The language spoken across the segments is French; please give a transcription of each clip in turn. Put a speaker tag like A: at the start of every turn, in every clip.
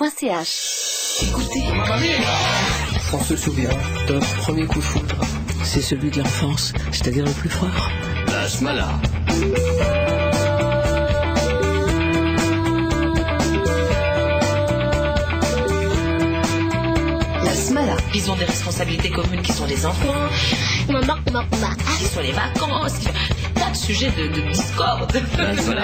A: radio.ch.
B: Écoutez,
C: On se souvient de notre premier coup de foudre. C'est celui de l'enfance, c'est-à-dire le plus fort.
B: la Smala.
A: La Smala.
D: Ils ont des responsabilités communes qui sont les enfants, qui sont les vacances. Pas de sujet de discorde. Voilà.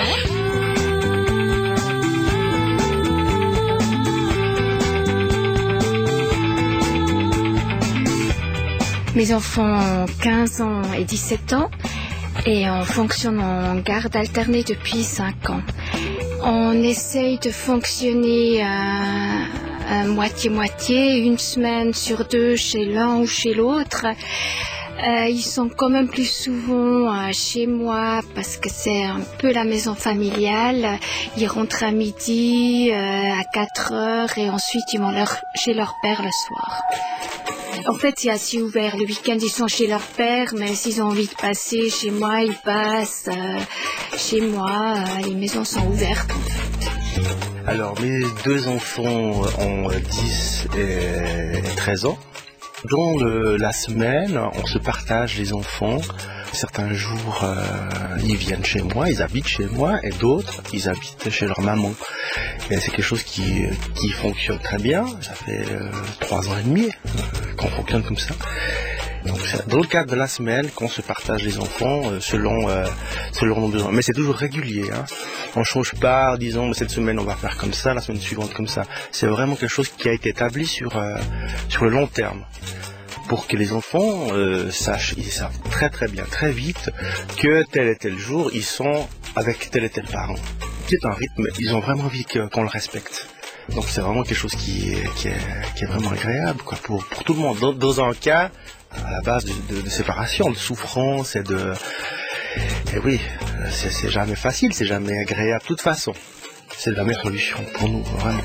E: Mes enfants ont 15 ans et 17 ans et on fonctionne en garde alternée depuis 5 ans. On essaye de fonctionner à moitié-moitié, une semaine sur deux chez l'un ou chez l'autre. Ils sont quand même plus souvent chez moi parce que c'est un peu la maison familiale. Ils rentrent à midi, à 4 heures et ensuite ils vont chez leur père le soir. En fait, c'est assez ouvert. Le week-end, ils sont chez leur père, mais s'ils ont envie de passer chez moi, ils passent chez moi. Les maisons sont ouvertes, en fait.
F: Alors, mes deux enfants ont 10 et 13 ans. Dans la semaine, on se partage les enfants. Certains jours, ils viennent chez moi, ils habitent chez moi, et d'autres, ils habitent chez leur maman. Et c'est quelque chose qui fonctionne très bien. Ça fait 3 ans et demi qu'on fonctionne comme ça. Donc, dans le cadre de la semaine, qu'on se partage les enfants selon nos besoins. Mais c'est toujours régulier. Hein. On ne change pas en disant cette semaine on va faire comme ça, la semaine suivante comme ça. C'est vraiment quelque chose qui a été établi sur le long terme. Pour que les enfants ils savent très très bien, très vite, que tel et tel jour, ils sont avec tel et tel parent. C'est un rythme, ils ont vraiment envie qu'on le respecte. Donc c'est vraiment quelque chose qui est vraiment agréable quoi, pour tout le monde. Dans un cas, à la base de séparation, de souffrance et oui, c'est jamais facile, c'est jamais agréable. De toute façon, c'est la meilleure solution pour nous, vraiment.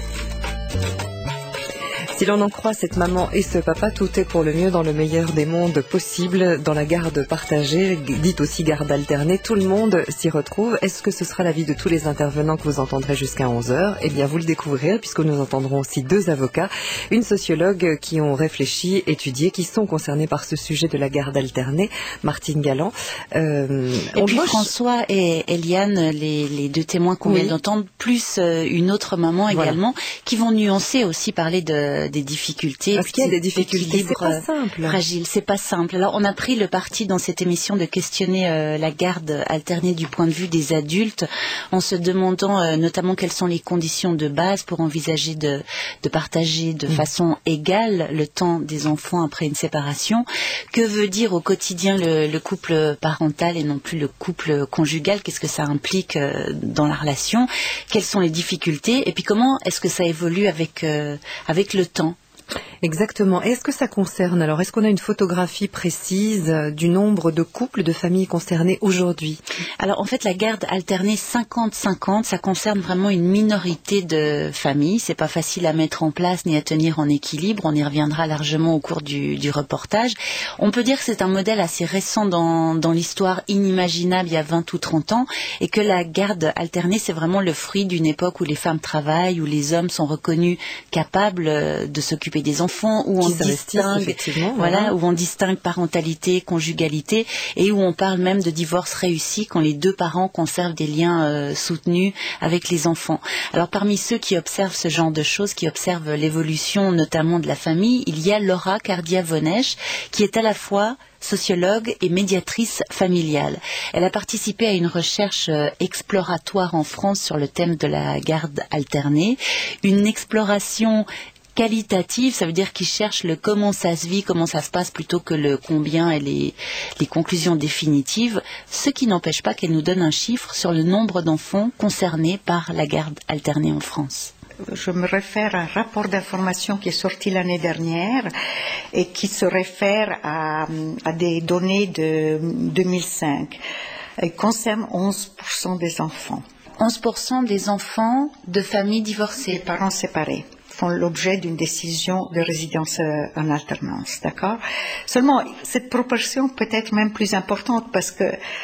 G: Si l'on en croit cette maman et ce papa, tout est pour le mieux dans le meilleur des mondes possibles, dans la garde partagée, dite aussi garde alternée, tout le monde s'y retrouve. Est-ce que ce sera l'avis de tous les intervenants que vous entendrez jusqu'à 11h? Eh bien, vous le découvrirez, puisque nous entendrons aussi 2 avocats, une sociologue qui ont réfléchi, étudié, qui sont concernés par ce sujet de la garde alternée, Martine Galland.
H: Et puis François et Eliane, les 2 témoins qu'on vient d'entendre, plus une autre maman également, qui vont nuancer aussi, parler des difficultés.
G: Parce qu'il y a des difficultés, c'est pas simple.
H: Fragile, c'est pas simple. Alors on a pris le parti dans cette émission de questionner la garde alternée du point de vue des adultes, en se demandant notamment quelles sont les conditions de base pour envisager de partager de façon égale le temps des enfants après une séparation. Que veut dire au quotidien le couple parental et non plus le couple conjugal? Qu'est-ce que ça implique dans la relation? Quelles sont les difficultés? Et puis comment est-ce que ça évolue avec le temps?
G: Exactement. Est-ce que ça concerne, alors, est-ce qu'on a une photographie précise du nombre de couples, de familles concernées aujourd'hui?
H: Alors, en fait, la garde alternée 50-50, ça concerne vraiment une minorité de familles. C'est pas facile à mettre en place ni à tenir en équilibre. On y reviendra largement au cours du reportage. On peut dire que c'est un modèle assez récent dans l'histoire, inimaginable il y a 20 ou 30 ans, et que la garde alternée, c'est vraiment le fruit d'une époque où les femmes travaillent, où les hommes sont reconnus capables de s'occuper des enfants, où on distingue, où on distingue parentalité, conjugalité, et où on parle même de divorce réussi quand les 2 parents conservent des liens soutenus avec les enfants. Alors parmi ceux qui observent ce genre de choses, qui observent l'évolution notamment de la famille, il y a Laura Cardia-Vonesh, qui est à la fois sociologue et médiatrice familiale. Elle a participé à une recherche exploratoire en France sur le thème de la garde alternée, une exploration qualitative, ça veut dire qu'ils cherchent le comment ça se vit, comment ça se passe, plutôt que le combien et les conclusions définitives, ce qui n'empêche pas qu'elle nous donne un chiffre sur le nombre d'enfants concernés par la garde alternée en France.
I: Je me réfère à un rapport d'information qui est sorti l'année dernière et qui se réfère à des données de 2005. Il concerne 11% des enfants.
H: 11% des enfants de familles divorcées.
I: Les parents séparés font l'objet d'une décision de résidence en alternance, d'accord? Seulement, cette proportion peut être même plus importante parce que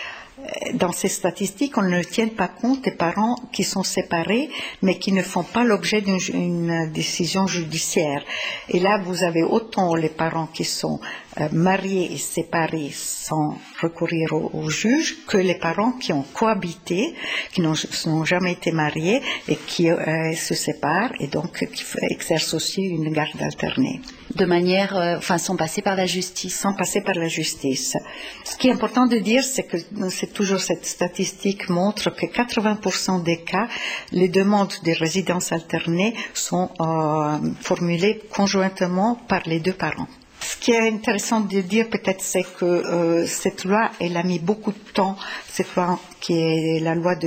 I: dans ces statistiques, on ne tient pas compte des parents qui sont séparés, mais qui ne font pas l'objet d'une décision judiciaire. Et là, vous avez autant les parents qui sont mariés et séparés sans recourir au juge, que les parents qui ont cohabité, qui n'ont jamais été mariés et qui se séparent et donc qui exercent aussi une garde alternée.
H: De manière, sont passés par la justice.
I: Sont passés par la justice. Ce qui est important de dire, c'est que c'est toujours cette statistique montre que 80% des cas, les demandes de résidence alternée sont formulées conjointement par les deux parents. Ce qui est intéressant de dire peut-être, c'est que cette loi, elle a mis beaucoup de temps, cette loi qui est la loi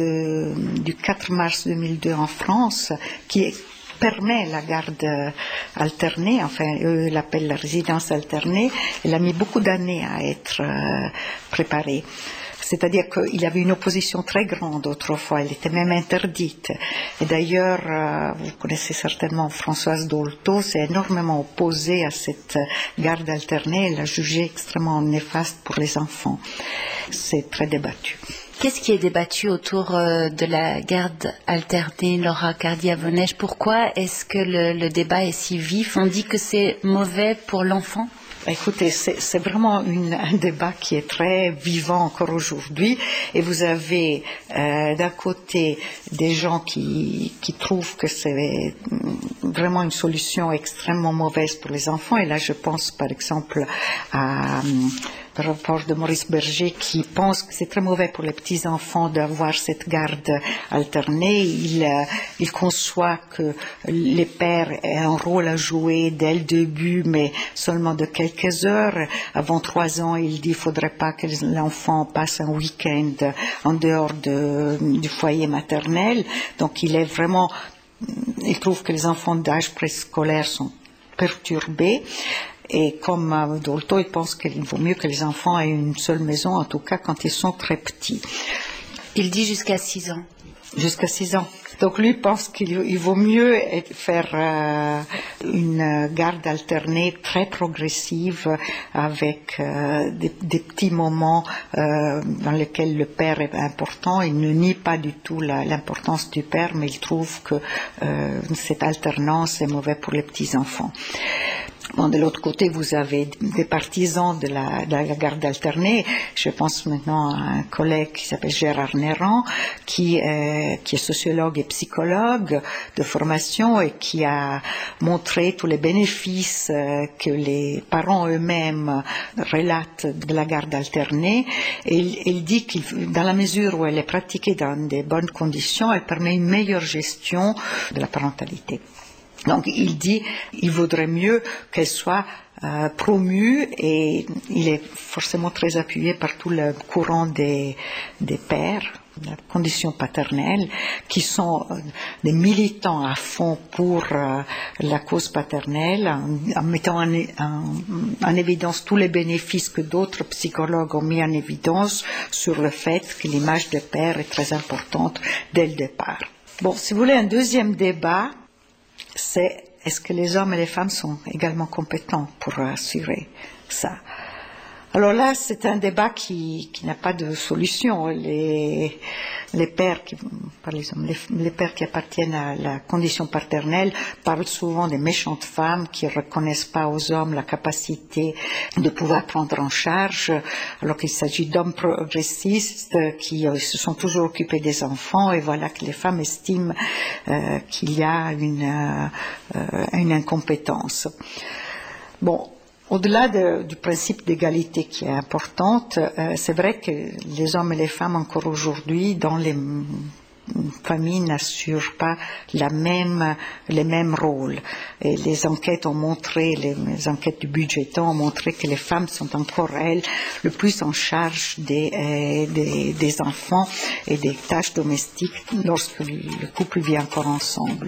I: du 4 mars 2002 en France, qui permet la garde alternée, enfin eux l'appellent la résidence alternée, elle a mis beaucoup d'années à être préparée. C'est-à-dire qu'il y avait une opposition très grande autrefois, elle était même interdite. Et d'ailleurs, vous connaissez certainement Françoise Dolto, s'est énormément opposée à cette garde alternée, elle l'a jugée extrêmement néfaste pour les enfants. C'est très débattu.
H: Qu'est-ce qui est débattu autour de la garde alternée, Laura Cardia-Vonège? Pourquoi est-ce que le débat est si vif? On dit que c'est mauvais pour l'enfant?
I: Écoutez, c'est vraiment un débat qui est très vivant encore aujourd'hui. Et vous avez d'un côté des gens qui trouvent que c'est vraiment une solution extrêmement mauvaise pour les enfants. Et là, je pense par exemple à le rapport de Maurice Berger qui pense que c'est très mauvais pour les petits-enfants d'avoir cette garde alternée. Il conçoit que les pères aient un rôle à jouer dès le début, mais seulement de quelques heures. Avant 3 ans, il dit qu'il ne faudrait pas que l'enfant passe un week-end en dehors du foyer maternel. Donc il trouve que les enfants d'âge préscolaire sont perturbés. Et comme Dolto, il pense qu'il vaut mieux que les enfants aient une seule maison, en tout cas quand ils sont très petits.
H: Il dit jusqu'à 6 ans.
I: Jusqu'à 6 ans. Donc lui pense qu'il vaut mieux faire une garde alternée très progressive avec des petits moments dans lesquels le père est important. Il ne nie pas du tout l'importance du père, mais il trouve que cette alternance est mauvaise pour les petits-enfants. Bon, de l'autre côté, vous avez des partisans de la garde alternée. Je pense maintenant à un collègue qui s'appelle Gérard Néran, qui est sociologue et psychologue de formation et qui a montré tous les bénéfices que les parents eux-mêmes relatent de la garde alternée. Et il dit que dans la mesure où elle est pratiquée dans des bonnes conditions, elle permet une meilleure gestion de la parentalité. Donc il dit qu'il vaudrait mieux qu'elle soit promue, et il est forcément très appuyé par tout le courant des pères, la condition paternelle, qui sont des militants à fond pour la cause paternelle, en mettant en évidence tous les bénéfices que d'autres psychologues ont mis en évidence sur le fait que l'image de père est très importante dès le départ. Bon, si vous voulez un deuxième débat, c'est est-ce que les hommes et les femmes sont également compétents pour assurer ça? Alors là, c'est un débat qui n'a pas de solution. Les pères les pères qui appartiennent à la condition paternelle parlent souvent des méchantes femmes qui ne reconnaissent pas aux hommes la capacité de pouvoir prendre en charge, alors qu'il s'agit d'hommes progressistes qui se sont toujours occupés des enfants, et voilà que les femmes estiment qu'il y a une incompétence. Bon. Au-delà du principe d'égalité qui est importante, c'est vrai que les hommes et les femmes encore aujourd'hui dans les familles n'assurent pas les mêmes rôles. Et les enquêtes ont montré, les enquêtes du budgétant ont montré que les femmes sont encore, elles, le plus en charge des enfants et des tâches domestiques lorsque le couple vit encore ensemble.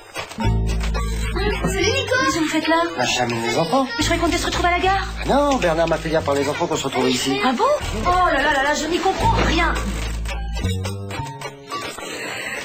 A: Salut Nico! Qu'est-ce que vous faites là?
B: J'amène les enfants.
A: Mais je croyais qu'on devait se retrouver à la gare.
B: Ah non, Bernard m'a fait dire par les enfants qu'on se retrouvait ici.
A: Ah bon? Oh là là là là, je n'y comprends rien.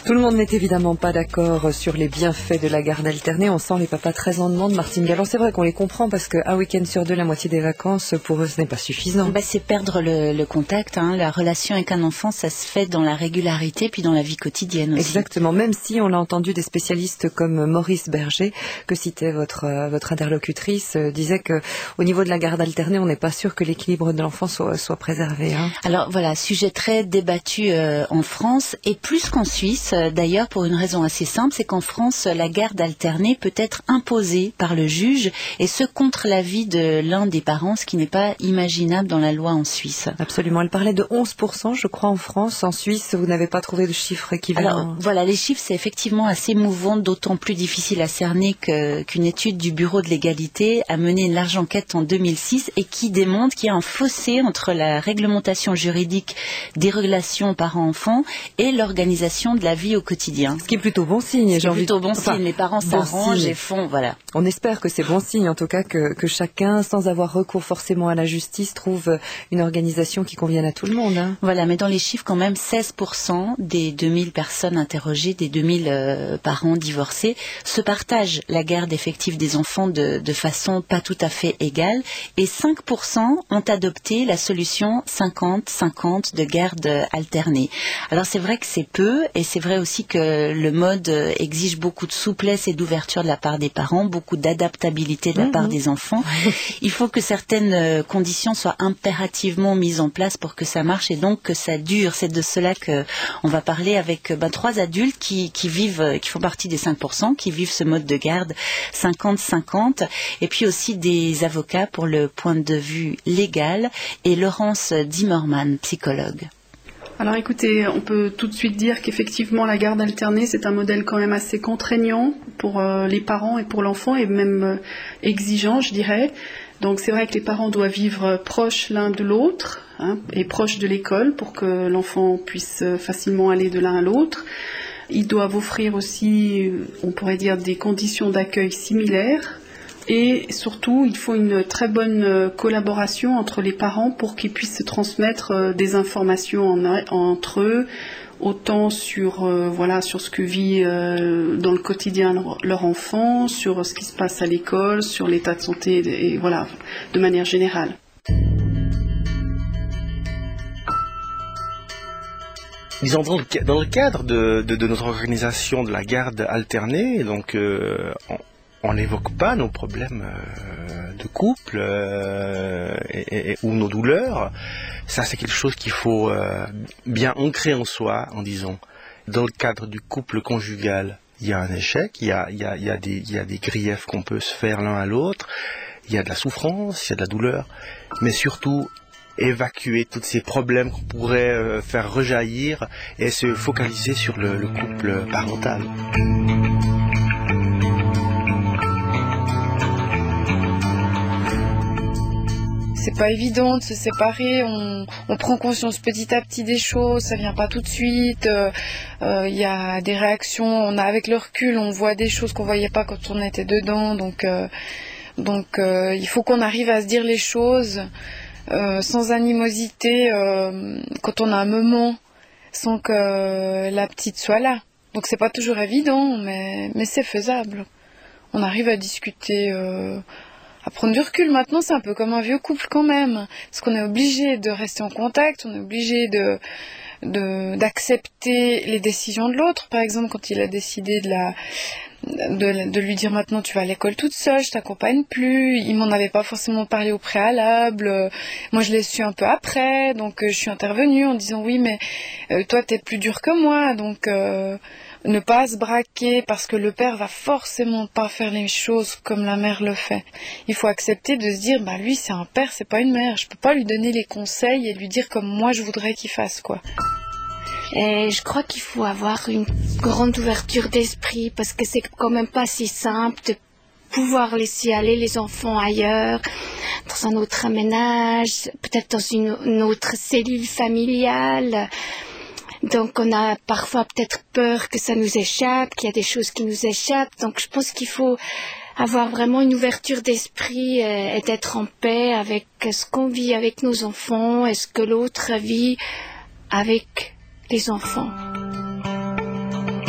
G: Tout le monde n'est évidemment pas d'accord sur les bienfaits de la garde alternée. On sent les papas très en demande. Martine Galland, c'est vrai qu'on les comprend parce qu'un week-end sur deux, la moitié des vacances, pour eux, ce n'est pas suffisant.
H: C'est perdre le contact. La relation avec un enfant, ça se fait dans la régularité puis dans la vie quotidienne aussi.
G: Exactement. Même si on a entendu des spécialistes comme Maurice Berger, que citait votre interlocutrice, disait que au niveau de la garde alternée, on n'est pas sûr que l'équilibre de l'enfant soit préservé.
H: Alors voilà, sujet très débattu en France et plus qu'en Suisse. D'ailleurs, pour une raison assez simple, c'est qu'en France, la garde alternée peut être imposée par le juge et ce contre l'avis de l'un des parents, ce qui n'est pas imaginable dans la loi en Suisse.
G: Absolument. Elle parlait de 11%, je crois, en France. En Suisse, vous n'avez pas trouvé de chiffre équivalent.
H: Alors voilà, les chiffres, c'est effectivement assez mouvant, d'autant plus difficile à cerner qu'une étude du Bureau de l'égalité a mené une large enquête en 2006 et qui démontre qu'il y a un fossé entre la réglementation juridique des relations parents-enfants et l'organisation de la vie au quotidien.
G: Ce qui est plutôt bon signe.
H: Les parents s'arrangent et font, voilà.
G: On espère que c'est bon signe, en tout cas, que chacun, sans avoir recours forcément à la justice, trouve une organisation qui convienne à tout le monde.
H: Voilà, mais dans les chiffres, quand même, 16% des 2000 personnes interrogées, des 2000 parents divorcés, se partagent la garde effective des enfants de façon pas tout à fait égale, et 5% ont adopté la solution 50-50 de garde alternée. Alors c'est vrai que c'est peu, et c'est vrai aussi que le mode exige beaucoup de souplesse et d'ouverture de la part des parents, beaucoup d'adaptabilité de la part des enfants. Il faut que certaines conditions soient impérativement mises en place pour que ça marche et donc que ça dure. C'est de cela que on va parler avec 3 adultes qui font partie des 5%, qui vivent ce mode de garde 50-50, et puis aussi des avocats pour le point de vue légal, et Laurence Dimmerman, psychologue.
J: Alors écoutez, on peut tout de suite dire qu'effectivement la garde alternée, c'est un modèle quand même assez contraignant pour les parents et pour l'enfant, et même exigeant, je dirais. Donc c'est vrai que les parents doivent vivre proches l'un de l'autre, et proches de l'école pour que l'enfant puisse facilement aller de l'un à l'autre. Ils doivent offrir aussi, on pourrait dire, des conditions d'accueil similaires. Et surtout, il faut une très bonne collaboration entre les parents pour qu'ils puissent se transmettre des informations entre eux, autant sur ce que vit dans le quotidien leur enfant, sur ce qui se passe à l'école, sur l'état de santé, et voilà, de manière générale.
F: Disons, dans le cadre de notre organisation de la garde alternée, donc on n'évoque pas nos problèmes de couple ou nos douleurs. Ça, c'est quelque chose qu'il faut bien ancrer en soi, en disant. Dans le cadre du couple conjugal, il y a un échec, il y a des griefs qu'on peut se faire l'un à l'autre, il y a de la souffrance, il y a de la douleur, mais surtout évacuer tous ces problèmes qu'on pourrait faire rejaillir et se focaliser sur le couple parental.
K: C'est pas évident de se séparer, on prend conscience petit à petit des choses, ça vient pas tout de suite, il y a des réactions, avec le recul, on voit des choses qu'on voyait pas quand on était dedans, donc il faut qu'on arrive à se dire les choses sans animosité quand on a un moment, sans que la petite soit là. Donc c'est pas toujours évident, mais c'est faisable. On arrive à discuter, à prendre du recul. Maintenant, c'est un peu comme un vieux couple quand même, parce qu'on est obligé de rester en contact, on est obligé d'accepter les décisions de l'autre. Par exemple, quand il a décidé de lui dire maintenant tu vas à l'école toute seule, je t'accompagne plus, il m'en avait pas forcément parlé au préalable, moi je l'ai su un peu après, donc je suis intervenue en disant oui mais toi t'es plus dur que moi, donc ne pas se braquer parce que le père va forcément pas faire les choses comme la mère le fait. Il faut accepter de se dire lui c'est un père, c'est pas une mère, je peux pas lui donner les conseils et lui dire comme moi je voudrais qu'il fasse quoi.
E: Et je crois qu'il faut avoir une grande ouverture d'esprit parce que c'est quand même pas si simple de pouvoir laisser aller les enfants ailleurs, dans un autre ménage, peut-être dans une autre cellule familiale. Donc on a parfois peut-être peur que ça nous échappe, qu'il y a des choses qui nous échappent. Donc je pense qu'il faut avoir vraiment une ouverture d'esprit et d'être en paix avec ce qu'on vit avec nos enfants et ce que l'autre vit avec les enfants.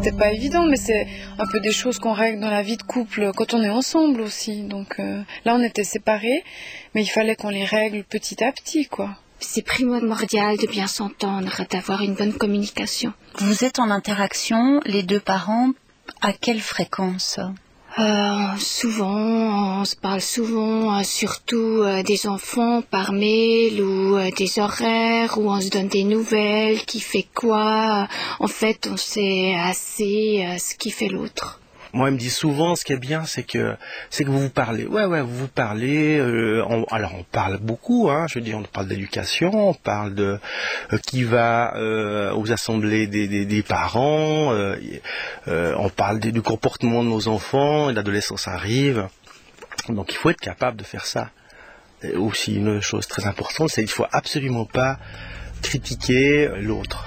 K: c'était pas évident, mais c'est un peu des choses qu'on règle dans la vie de couple quand on est ensemble aussi. Donc là, on était séparés, mais il fallait qu'on les règle petit à petit, quoi.
E: C'est primordial de bien s'entendre, d'avoir une bonne communication.
H: Vous êtes en interaction, les deux parents, à quelle fréquence ?
E: Souvent, on se parle souvent, surtout des enfants par mail ou des horaires où on se donne des nouvelles, qui fait quoi. En fait, on sait assez ce qui fait l'autre.
F: Moi, il me dit souvent, ce qui est bien, c'est que vous vous parlez. Ouais, vous vous parlez. Alors, on parle beaucoup. Je veux dire, on parle d'éducation, on parle de qui va aux assemblées des parents. On parle du comportement de nos enfants. L'adolescence arrive, donc il faut être capable de faire ça. Et aussi, une chose très importante, c'est qu'il faut absolument pas critiquer l'autre.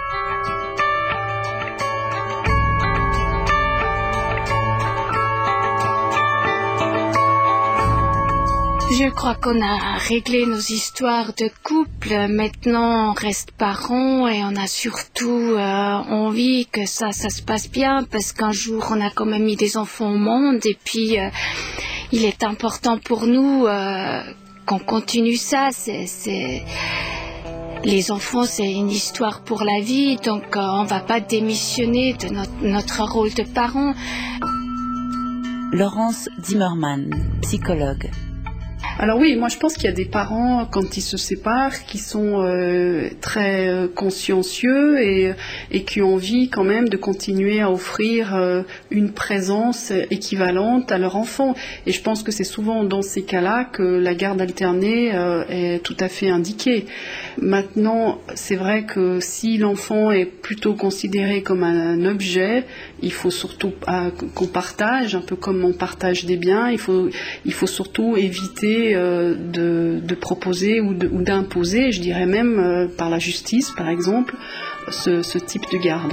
E: Je crois qu'on a réglé nos histoires de couple. Maintenant, on reste parents et on a surtout envie que ça se passe bien parce qu'un jour, on a quand même mis des enfants au monde et puis il est important pour nous qu'on continue ça. Les enfants, c'est une histoire pour la vie, donc on va pas démissionner de notre rôle de parents.
H: Laurence Zimmermann, psychologue.
J: Alors oui, moi je pense qu'il y a des parents, quand ils se séparent, qui sont très consciencieux et qui ont envie quand même de continuer à offrir une présence équivalente à leur enfant. Et je pense que c'est souvent dans ces cas-là que la garde alternée est tout à fait indiquée. Maintenant, c'est vrai que si l'enfant est plutôt considéré comme un objet, il faut surtout qu'on partage, un peu comme on partage des biens, il faut surtout éviter de proposer ou d'imposer, je dirais même par la justice par exemple, ce type de garde.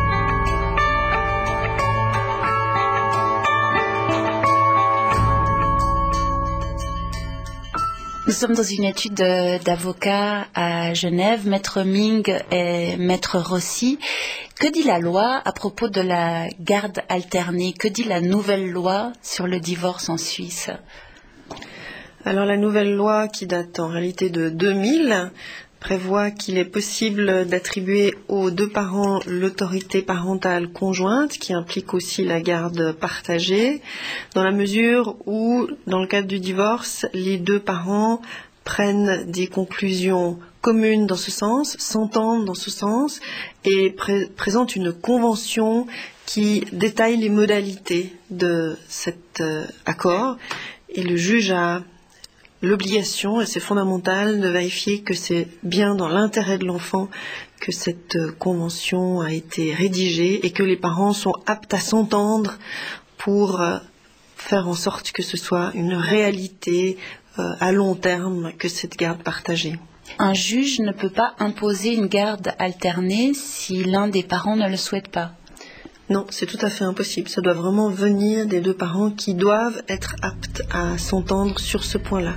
H: Nous sommes dans une étude d'avocats à Genève, Maître Ming et Maître Rossi. Que dit la loi à propos de la garde alternée ? Que dit la nouvelle loi sur le divorce en Suisse ?
L: Alors la nouvelle loi, qui date en réalité de 2000, prévoit qu'il est possible d'attribuer aux deux parents l'autorité parentale conjointe, qui implique aussi la garde partagée, dans la mesure où, dans le cadre du divorce, les deux parents prennent des conclusions communes dans ce sens, s'entendent dans ce sens, et présentent une convention qui détaille les modalités de cet accord. Et le juge a l'obligation, et c'est fondamental, de vérifier que c'est bien dans l'intérêt de l'enfant que cette convention a été rédigée et que les parents sont aptes à s'entendre pour faire en sorte que ce soit une réalité à long terme que cette garde partagée.
H: Un juge ne peut pas imposer une garde alternée si l'un des parents ne le souhaite pas.
L: Non, c'est tout à fait impossible. Ça doit vraiment venir des deux parents qui doivent être aptes à s'entendre sur ce point-là.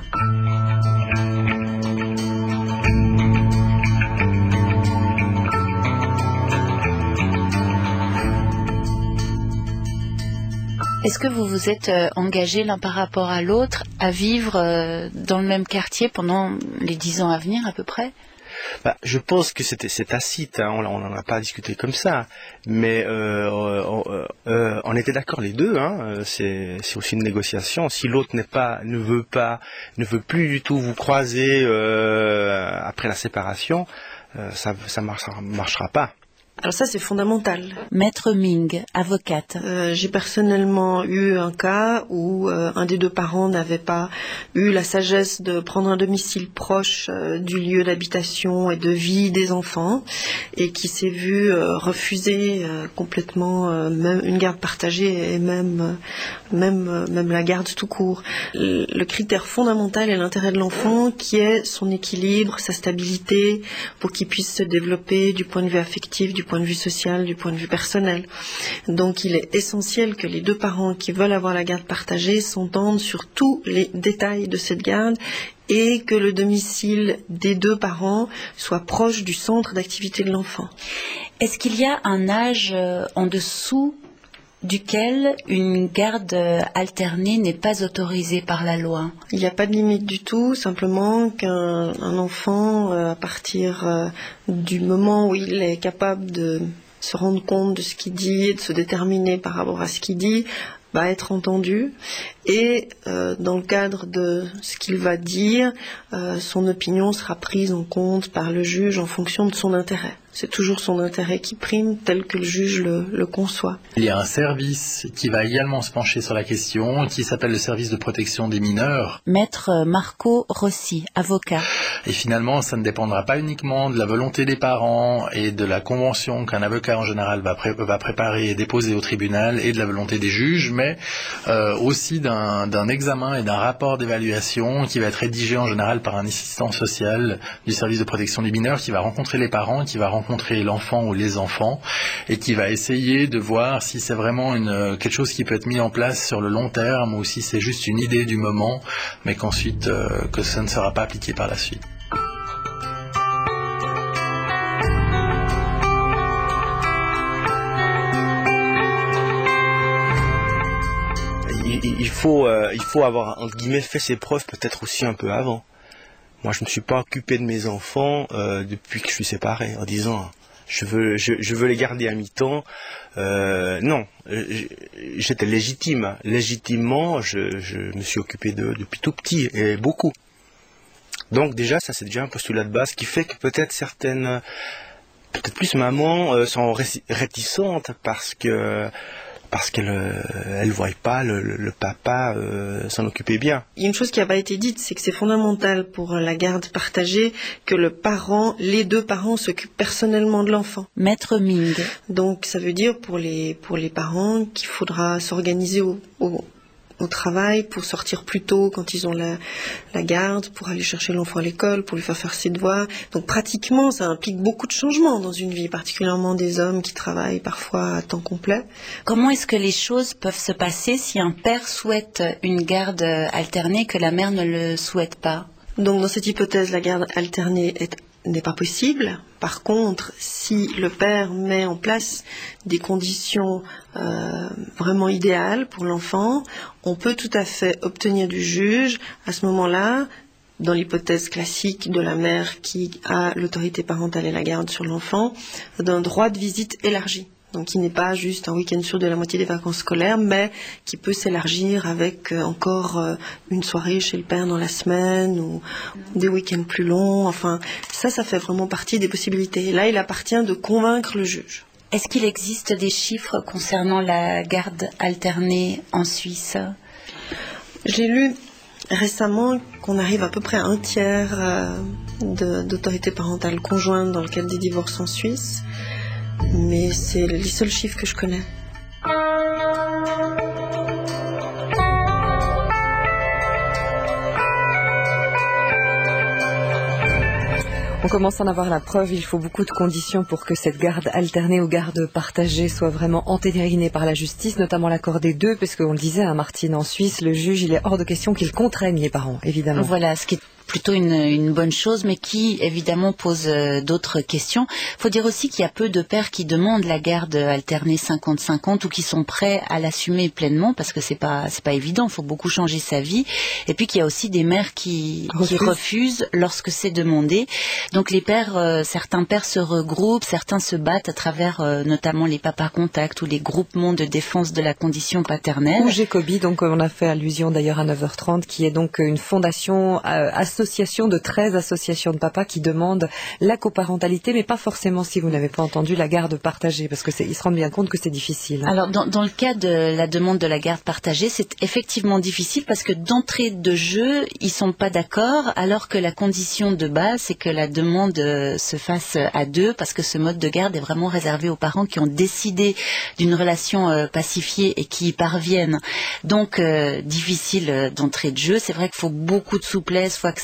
H: Est-ce que vous vous êtes engagés l'un par rapport à l'autre à vivre dans le même quartier pendant les 10 ans à venir à peu près ?
F: Je pense que c'est tacite, on n'en a pas discuté comme ça, mais on était d'accord les deux, c'est aussi une négociation. Si l'autre ne veut plus du tout vous croiser après la séparation, ça marchera pas.
L: Alors ça, c'est fondamental.
H: Maître Ming, avocate.
L: J'ai personnellement eu un cas où un des deux parents n'avait pas eu la sagesse de prendre un domicile proche du lieu d'habitation et de vie des enfants et qui s'est vu refuser complètement même une garde partagée et même la garde tout court. Le critère fondamental est l'intérêt de l'enfant qui est son équilibre, sa stabilité pour qu'il puisse se développer du point de vue affectif, du point de vue social, du point de vue personnel. Donc il est essentiel que les deux parents qui veulent avoir la garde partagée s'entendent sur tous les détails de cette garde et que le domicile des deux parents soit proche du centre d'activité de l'enfant.
H: Est-ce qu'il y a un âge en dessous duquel une garde alternée n'est pas autorisée par la loi?
L: Il n'y a pas de limite du tout, simplement qu'un enfant, à partir du moment où il est capable de se rendre compte de ce qu'il dit et de se déterminer par rapport à ce qu'il dit, va être entendu. Et dans le cadre de ce qu'il va dire, son opinion sera prise en compte par le juge en fonction de son intérêt. C'est toujours son intérêt qui prime, tel que le juge le conçoit.
M: Il y a un service qui va également se pencher sur la question, qui s'appelle le service de protection des mineurs.
H: Maître Marco Rossi, avocat.
M: Et finalement, ça ne dépendra pas uniquement de la volonté des parents et de la convention qu'un avocat en général va préparer et déposer au tribunal et de la volonté des juges, mais aussi d'un examen et d'un rapport d'évaluation qui va être rédigé en général par un assistant social du service de protection des mineurs qui va rencontrer les parents, qui va rencontrer l'enfant ou les enfants et qui va essayer de voir si c'est vraiment quelque chose qui peut être mis en place sur le long terme ou si c'est juste une idée du moment, mais qu'ensuite que ça ne sera pas appliqué par la suite.
F: Il faut avoir, entre guillemets, fait ses preuves peut-être aussi un peu avant. Moi, je ne me suis pas occupé de mes enfants depuis que je suis séparé, en disant je veux les garder à mi-temps. Non, j'étais légitime. Légitimement, je me suis occupé d'eux depuis tout petit et beaucoup. Donc déjà, ça c'est déjà un postulat de base qui fait que peut-être certaines, peut-être plus mamans sont réticentes parce qu'elles ne voient pas le papa s'en occuper bien.
L: Il y a une chose qui n'a pas été dite, c'est que c'est fondamental pour la garde partagée que les deux parents s'occupent personnellement de l'enfant.
H: Maître Ming.
L: Donc ça veut dire pour les parents qu'il faudra s'organiser au travail pour sortir plus tôt quand ils ont la garde, pour aller chercher l'enfant à l'école, pour lui faire ses devoirs. Donc pratiquement, ça implique beaucoup de changements dans une vie, particulièrement des hommes qui travaillent parfois à temps complet.
H: Comment est-ce que les choses peuvent se passer si un père souhaite une garde alternée que la mère ne le souhaite pas?
L: Donc dans cette hypothèse, la garde alternée n'est pas possible. Par contre, si le père met en place des conditions vraiment idéales pour l'enfant, on peut tout à fait obtenir du juge, à ce moment-là, dans l'hypothèse classique de la mère qui a l'autorité parentale et la garde sur l'enfant, d'un droit de visite élargi. Donc qui n'est pas juste un week-end sûr de la moitié des vacances scolaires, mais qui peut s'élargir avec encore une soirée chez le père dans la semaine ou des week-ends plus longs. Enfin, ça fait vraiment partie des possibilités. Et là, il appartient de convaincre le juge.
H: Est-ce qu'il existe des chiffres concernant la garde alternée en Suisse?
L: J'ai lu récemment qu'on arrive à peu près à un tiers d'autorité parentale conjointe dans le cadre des divorces en Suisse. Mais c'est les seuls chiffres que je connais.
G: On commence à en avoir la preuve, il faut beaucoup de conditions pour que cette garde alternée ou garde partagée soit vraiment entérinée par la justice, notamment l'accord des deux, parce qu'on le disait à Martine, en Suisse, le juge, il est hors de question qu'il contraigne les parents, évidemment.
H: Voilà, ce qui est plutôt une bonne chose, mais qui évidemment pose d'autres questions. Il faut dire aussi qu'il y a peu de pères qui demandent la garde alternée 50-50 ou qui sont prêts à l'assumer pleinement, parce que c'est pas évident, il faut beaucoup changer sa vie. Et puis qu'il y a aussi des mères qui refusent lorsque c'est demandé. Donc les pères, certains pères se regroupent, certains se battent à travers notamment les papas contacts ou les groupements de défense de la condition paternelle.
G: Ou Gécobie, donc on a fait allusion d'ailleurs à 9h30, qui est donc une fondation association de 13 associations de papas qui demandent la coparentalité, mais pas forcément, si vous n'avez pas entendu, la garde partagée, parce qu'ils se rendent bien compte que c'est difficile. Hein.
H: Alors dans le cas de la demande de la garde partagée, c'est effectivement difficile parce que d'entrée de jeu, ils sont pas d'accord, alors que la condition de base, c'est que la demande se fasse à deux, parce que ce mode de garde est vraiment réservé aux parents qui ont décidé d'une relation pacifiée et qui y parviennent. Donc difficile d'entrée de jeu. C'est vrai qu'il faut beaucoup de souplesse, il faut accepter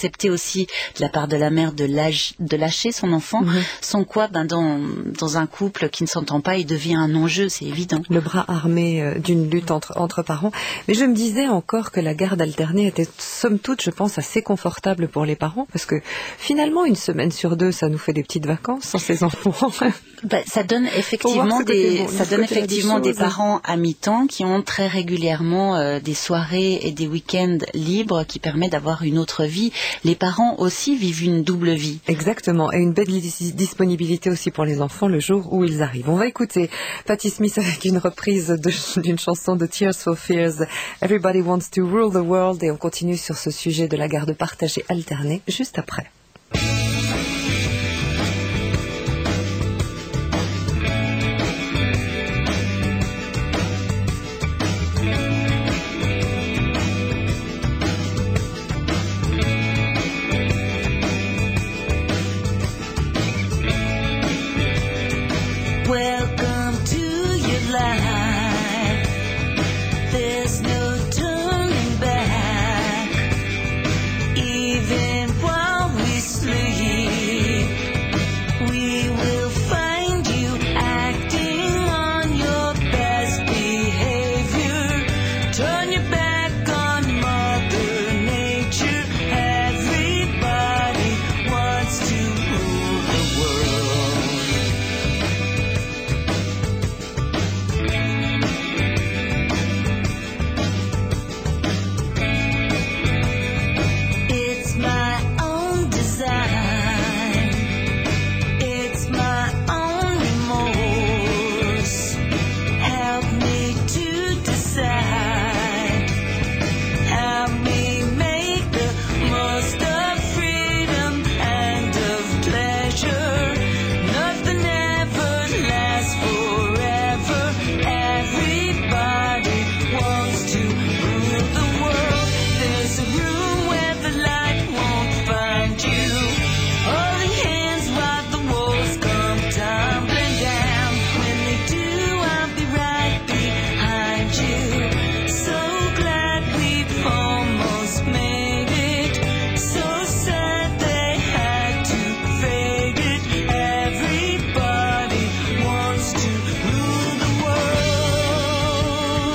H: accepter aussi de la part de la mère de lâcher son enfant, sans quoi, dans un couple qui ne s'entend pas, il devient un enjeu, c'est évident.
G: Le bras armé d'une lutte entre parents. Mais je me disais encore que la garde alternée était somme toute, je pense, assez confortable pour les parents, parce que finalement, une semaine sur 2, ça nous fait des petites vacances sans ces enfants.
H: Ça donne effectivement des parents à mi-temps qui ont très régulièrement des soirées et des week-ends libres qui permettent d'avoir une autre vie. Les parents aussi vivent une double vie.
G: Exactement, et une belle disponibilité aussi pour les enfants le jour où ils arrivent. On va écouter Patti Smith avec une reprise d'une chanson de Tears for Fears, Everybody Wants to Rule the World, et on continue sur ce sujet de la garde partagée alternée juste après.
N: Welcome to your life. There's no turning back. Even while we sleep, we will find you acting on your best behavior. Turn your back on Mother Nature. Everybody wants to rule the world. It's my own design. It's my own remorse. Help me to decide. Help me make the most of freedom and of pleasure. Nothing ever lasts forever. Everybody wants to rule the world. There's a room where the light won't find you. Holding hands while the walls come tumbling down. When they do, I'll be right behind you. So glad we've almost made it. So sad they had to fade it. Everybody wants to rule the world.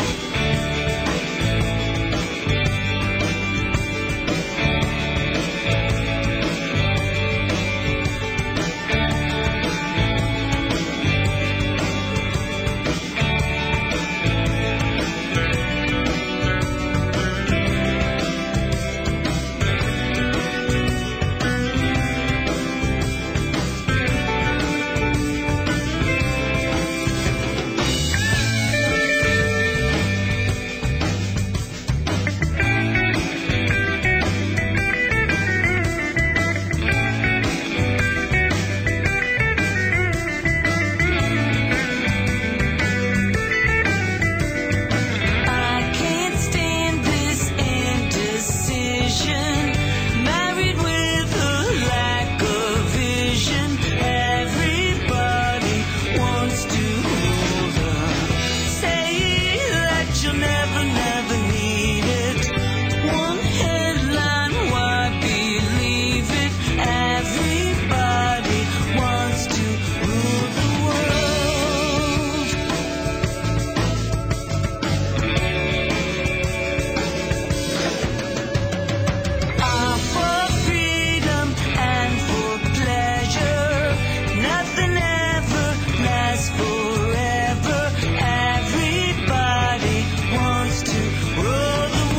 N: I can't stand this indecision. Married with a lack of vision. Everybody wants to hold her. Say that you'll never, never need it. One headline, why believe it? Everybody wants to rule the world. For freedom and for pleasure, nothing ever lasts forever. Everybody wants to rule the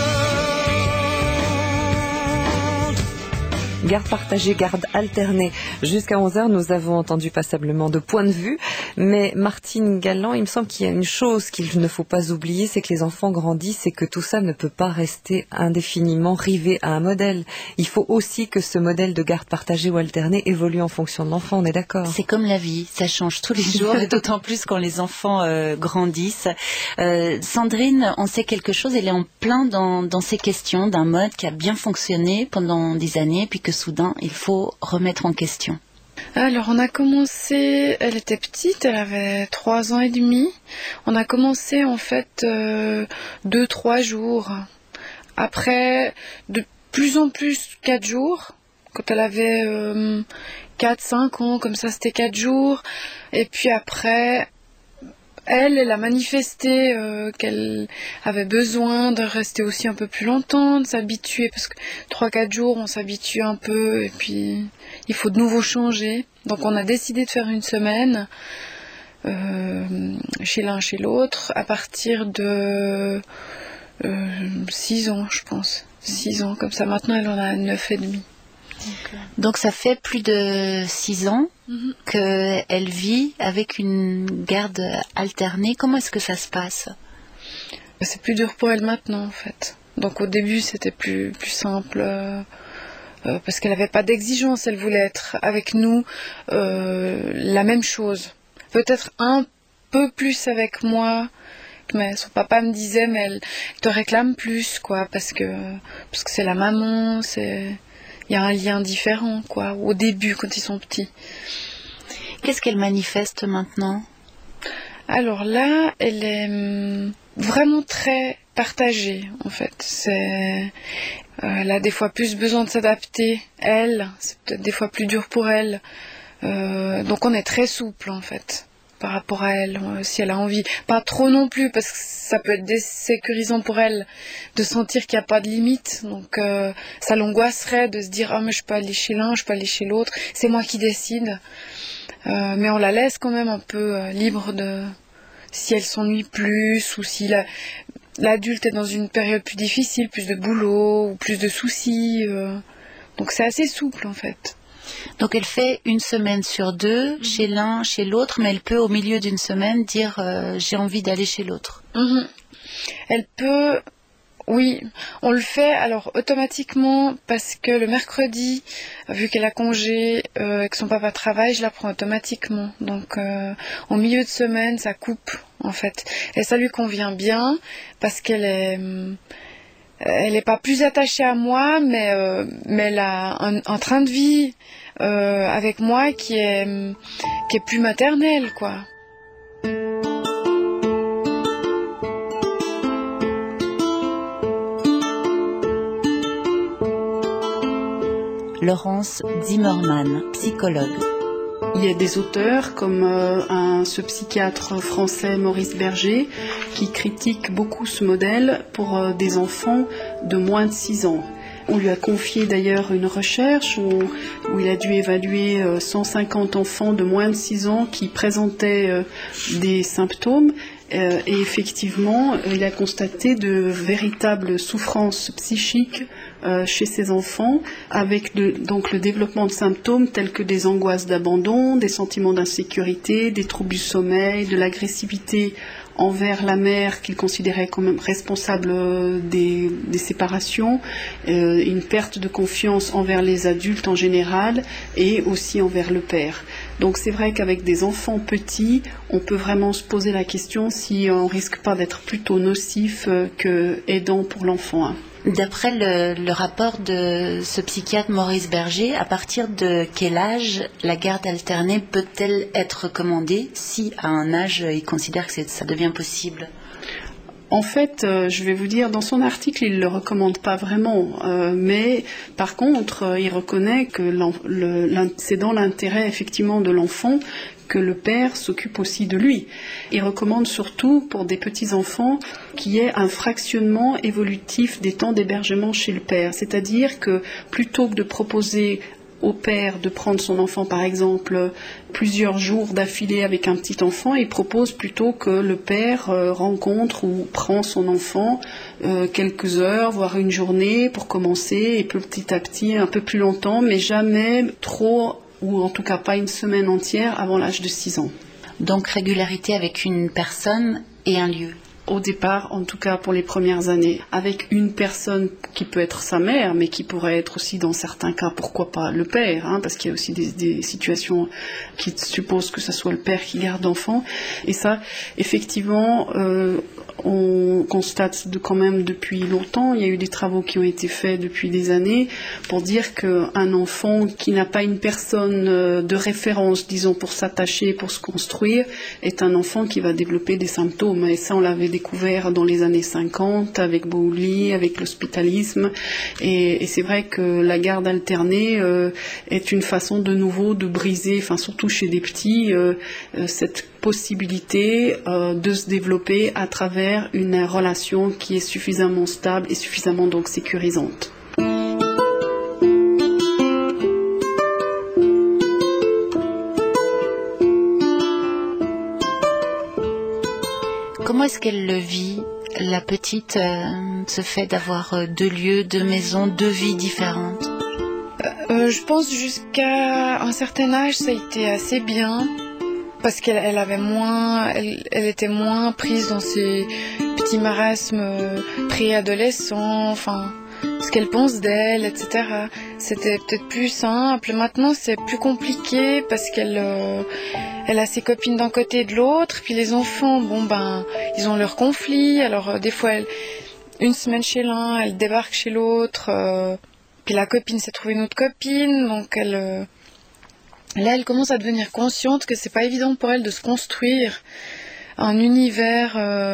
N: world.
G: Garde partagée, garde alternée. Jusqu'à 11h, nous avons entendu passablement de points de vue. Mais Martine Galland, il me semble qu'il y a une chose qu'il ne faut pas oublier, c'est que les enfants grandissent et que tout ça ne peut pas rester indéfiniment rivé à un modèle. Il faut aussi que ce modèle de garde partagée ou alternée évolue en fonction de l'enfant, on est d'accord?
H: C'est comme la vie, ça change tous les jours et d'autant plus quand les enfants grandissent. Sandrine, on sait quelque chose, elle est en plein dans ces questions d'un mode qui a bien fonctionné pendant des années puis que soudain il faut remettre en question.
K: Alors on a commencé, elle était petite, elle avait 3 ans et demi. On a commencé en fait 2-3 jours. Après, de plus en plus 4 jours. Quand elle avait 4-5 ans, comme ça c'était 4 jours. Et puis après, elle a manifesté qu'elle avait besoin de rester aussi un peu plus longtemps, de s'habituer, parce que 3-4 jours on s'habitue un peu et puis il faut de nouveau changer. Donc on a décidé de faire une semaine chez l'un, chez l'autre, à partir de 6 ans je pense. 6 ans, comme ça maintenant elle en a 9 et demi.
H: Donc ça fait plus de 6 ans qu'elle vit avec une garde alternée. Comment est-ce que ça se passe?
K: C'est plus dur pour elle maintenant en fait. Donc au début c'était plus simple parce qu'elle n'avait pas d'exigence, elle voulait être avec nous la même chose. Peut-être un peu plus avec moi, mais son papa me disait mais elle te réclame plus quoi, parce que c'est la maman, il y a un lien différent, quoi, au début, quand ils sont petits.
H: Qu'est-ce qu'elle manifeste maintenant?
K: Alors là, elle est vraiment très partagée, en fait. Elle a des fois plus besoin de s'adapter. C'est peut-être des fois plus dur pour elle. Donc on est très souple, en fait, par rapport à elle, si elle a envie. Pas trop non plus, parce que ça peut être désécurisant pour elle de sentir qu'il n'y a pas de limite. Donc ça l'angoisserait de se dire « Ah, mais je peux aller chez l'un, je peux aller chez l'autre, c'est moi qui décide ». Mais on la laisse quand même un peu libre de... Si elle s'ennuie plus, ou si l'adulte est dans une période plus difficile, plus de boulot, ou plus de soucis. Donc c'est assez souple, en fait.
H: Donc elle fait une semaine sur 2 chez l'un, chez l'autre, mais elle peut au milieu d'une semaine dire j'ai envie d'aller chez l'autre.
K: Elle peut, oui, on le fait alors automatiquement parce que le mercredi, vu qu'elle a congé et que son papa travaille, je la prends automatiquement. Donc au milieu de semaine, ça coupe en fait. Et ça lui convient bien parce qu'elle est... Elle n'est pas plus attachée à moi, mais elle a un train de vie avec moi qui est plus maternel, quoi.
H: Laurence Zimmermann, psychologue.
J: Il y a des auteurs comme ce psychiatre français Maurice Berger qui critique beaucoup ce modèle pour des enfants de moins de 6 ans. On lui a confié d'ailleurs une recherche où il a dû évaluer 150 enfants de moins de 6 ans qui présentaient des symptômes. Et effectivement, il a constaté de véritables souffrances psychiques chez ces enfants, avec donc le développement de symptômes tels que des angoisses d'abandon, des sentiments d'insécurité, des troubles du sommeil, de l'agressivité envers la mère qu'il considérait quand même responsable des séparations, une perte de confiance envers les adultes en général et aussi envers le père. Donc c'est vrai qu'avec des enfants petits, on peut vraiment se poser la question si on risque pas d'être plutôt nocif que aidant pour l'enfant.
H: D'après le rapport de ce psychiatre Maurice Berger, à partir de quel âge la garde alternée peut-elle être recommandée si à un âge il considère que ça devient possible?
J: En fait, je vais vous dire, dans son article, il ne le recommande pas vraiment, mais par contre, il reconnaît que c'est dans l'intérêt effectivement de l'enfant que le père s'occupe aussi de lui. Il recommande surtout pour des petits-enfants qu'il y ait un fractionnement évolutif des temps d'hébergement chez le père, c'est-à-dire que plutôt que de proposer au père de prendre son enfant, par exemple, plusieurs jours d'affilée avec un petit enfant, il propose plutôt que le père rencontre ou prend son enfant quelques heures, voire une journée pour commencer, et petit à petit, un peu plus longtemps, mais jamais trop, ou en tout cas pas une semaine entière avant l'âge de 6 ans.
H: Donc régularité avec une personne et un lieu.
J: Au départ, en tout cas pour les premières années, avec une personne qui peut être sa mère, mais qui pourrait être aussi dans certains cas, pourquoi pas le père, parce qu'il y a aussi des situations qui supposent que ce soit le père qui garde l'enfant. Et ça, effectivement, on constate quand même depuis longtemps, il y a eu des travaux qui ont été faits depuis des années pour dire qu'un enfant qui n'a pas une personne de référence, disons, pour s'attacher, pour se construire, est un enfant qui va développer des symptômes. Et ça, on l'avait découvert dans les années 50 avec Bowley, avec l'hospitalisme. traumatismes. Et c'est vrai que la garde alternée est une façon de nouveau de briser, surtout chez les petits, cette possibilité de se développer à travers une relation qui est suffisamment stable et suffisamment donc sécurisante.
H: Comment est-ce qu'elle le vit, la petite, ce fait d'avoir 2 lieux, 2 maisons, 2 vies différentes?
K: Je pense jusqu'à un certain âge, ça a été assez bien. Parce qu'elle elle était moins prise dans ces petits marasmes préadolescents, ce qu'elle pense d'elle, etc. C'était peut-être plus simple. Maintenant, c'est plus compliqué parce qu'elle a ses copines d'un côté et de l'autre. Puis les enfants, ils ont leurs conflits. Alors, des fois, une semaine chez l'un, elle débarque chez l'autre. Puis la copine s'est trouvée une autre copine. Donc, là, elle commence à devenir consciente que c'est pas évident pour elle de se construire un univers.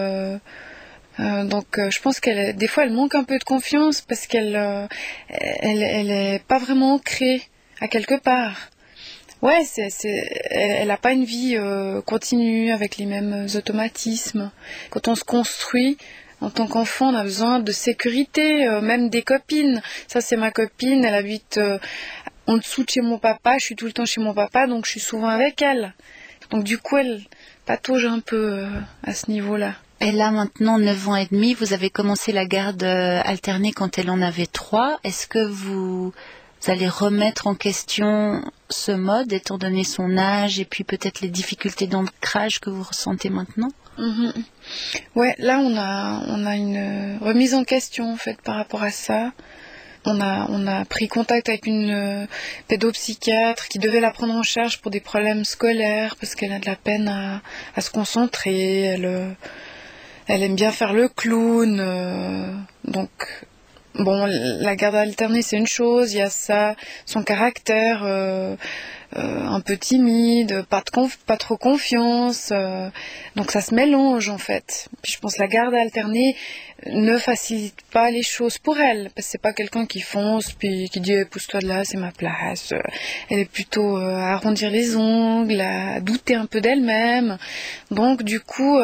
K: Donc, je pense des fois, elle manque un peu de confiance parce qu'elle est pas vraiment ancrée à quelque part. Ouais, elle a pas une vie continue avec les mêmes automatismes. Quand on se construit en tant qu'enfant, on a besoin de sécurité, même des copines. Ça, c'est ma copine, elle habite en dessous de chez mon papa, je suis tout le temps chez mon papa, donc je suis souvent avec elle. Donc du coup, elle patauge un peu à ce niveau-là.
H: Elle a maintenant 9 ans et demi, vous avez commencé la garde alternée quand elle en avait 3. Est-ce que vous allez remettre en question ce mode, étant donné son âge et puis peut-être les difficultés d'ancrage que vous ressentez maintenant?
K: Ouais, là on a une remise en question en fait par rapport à ça. On a pris contact avec une pédopsychiatre qui devait la prendre en charge pour des problèmes scolaires parce qu'elle a de la peine à se concentrer. Elle aime bien faire le clown. Donc, la garde alternée, c'est une chose. Il y a ça, son caractère un peu timide, pas trop confiance. Donc ça se mélange en fait. Puis je pense que la garde alternée ne facilite pas les choses pour elle, parce que c'est pas quelqu'un qui fonce puis qui dit pousse-toi de là, c'est ma place. Elle est plutôt à arrondir les ongles, à douter un peu d'elle-même. Donc du coup,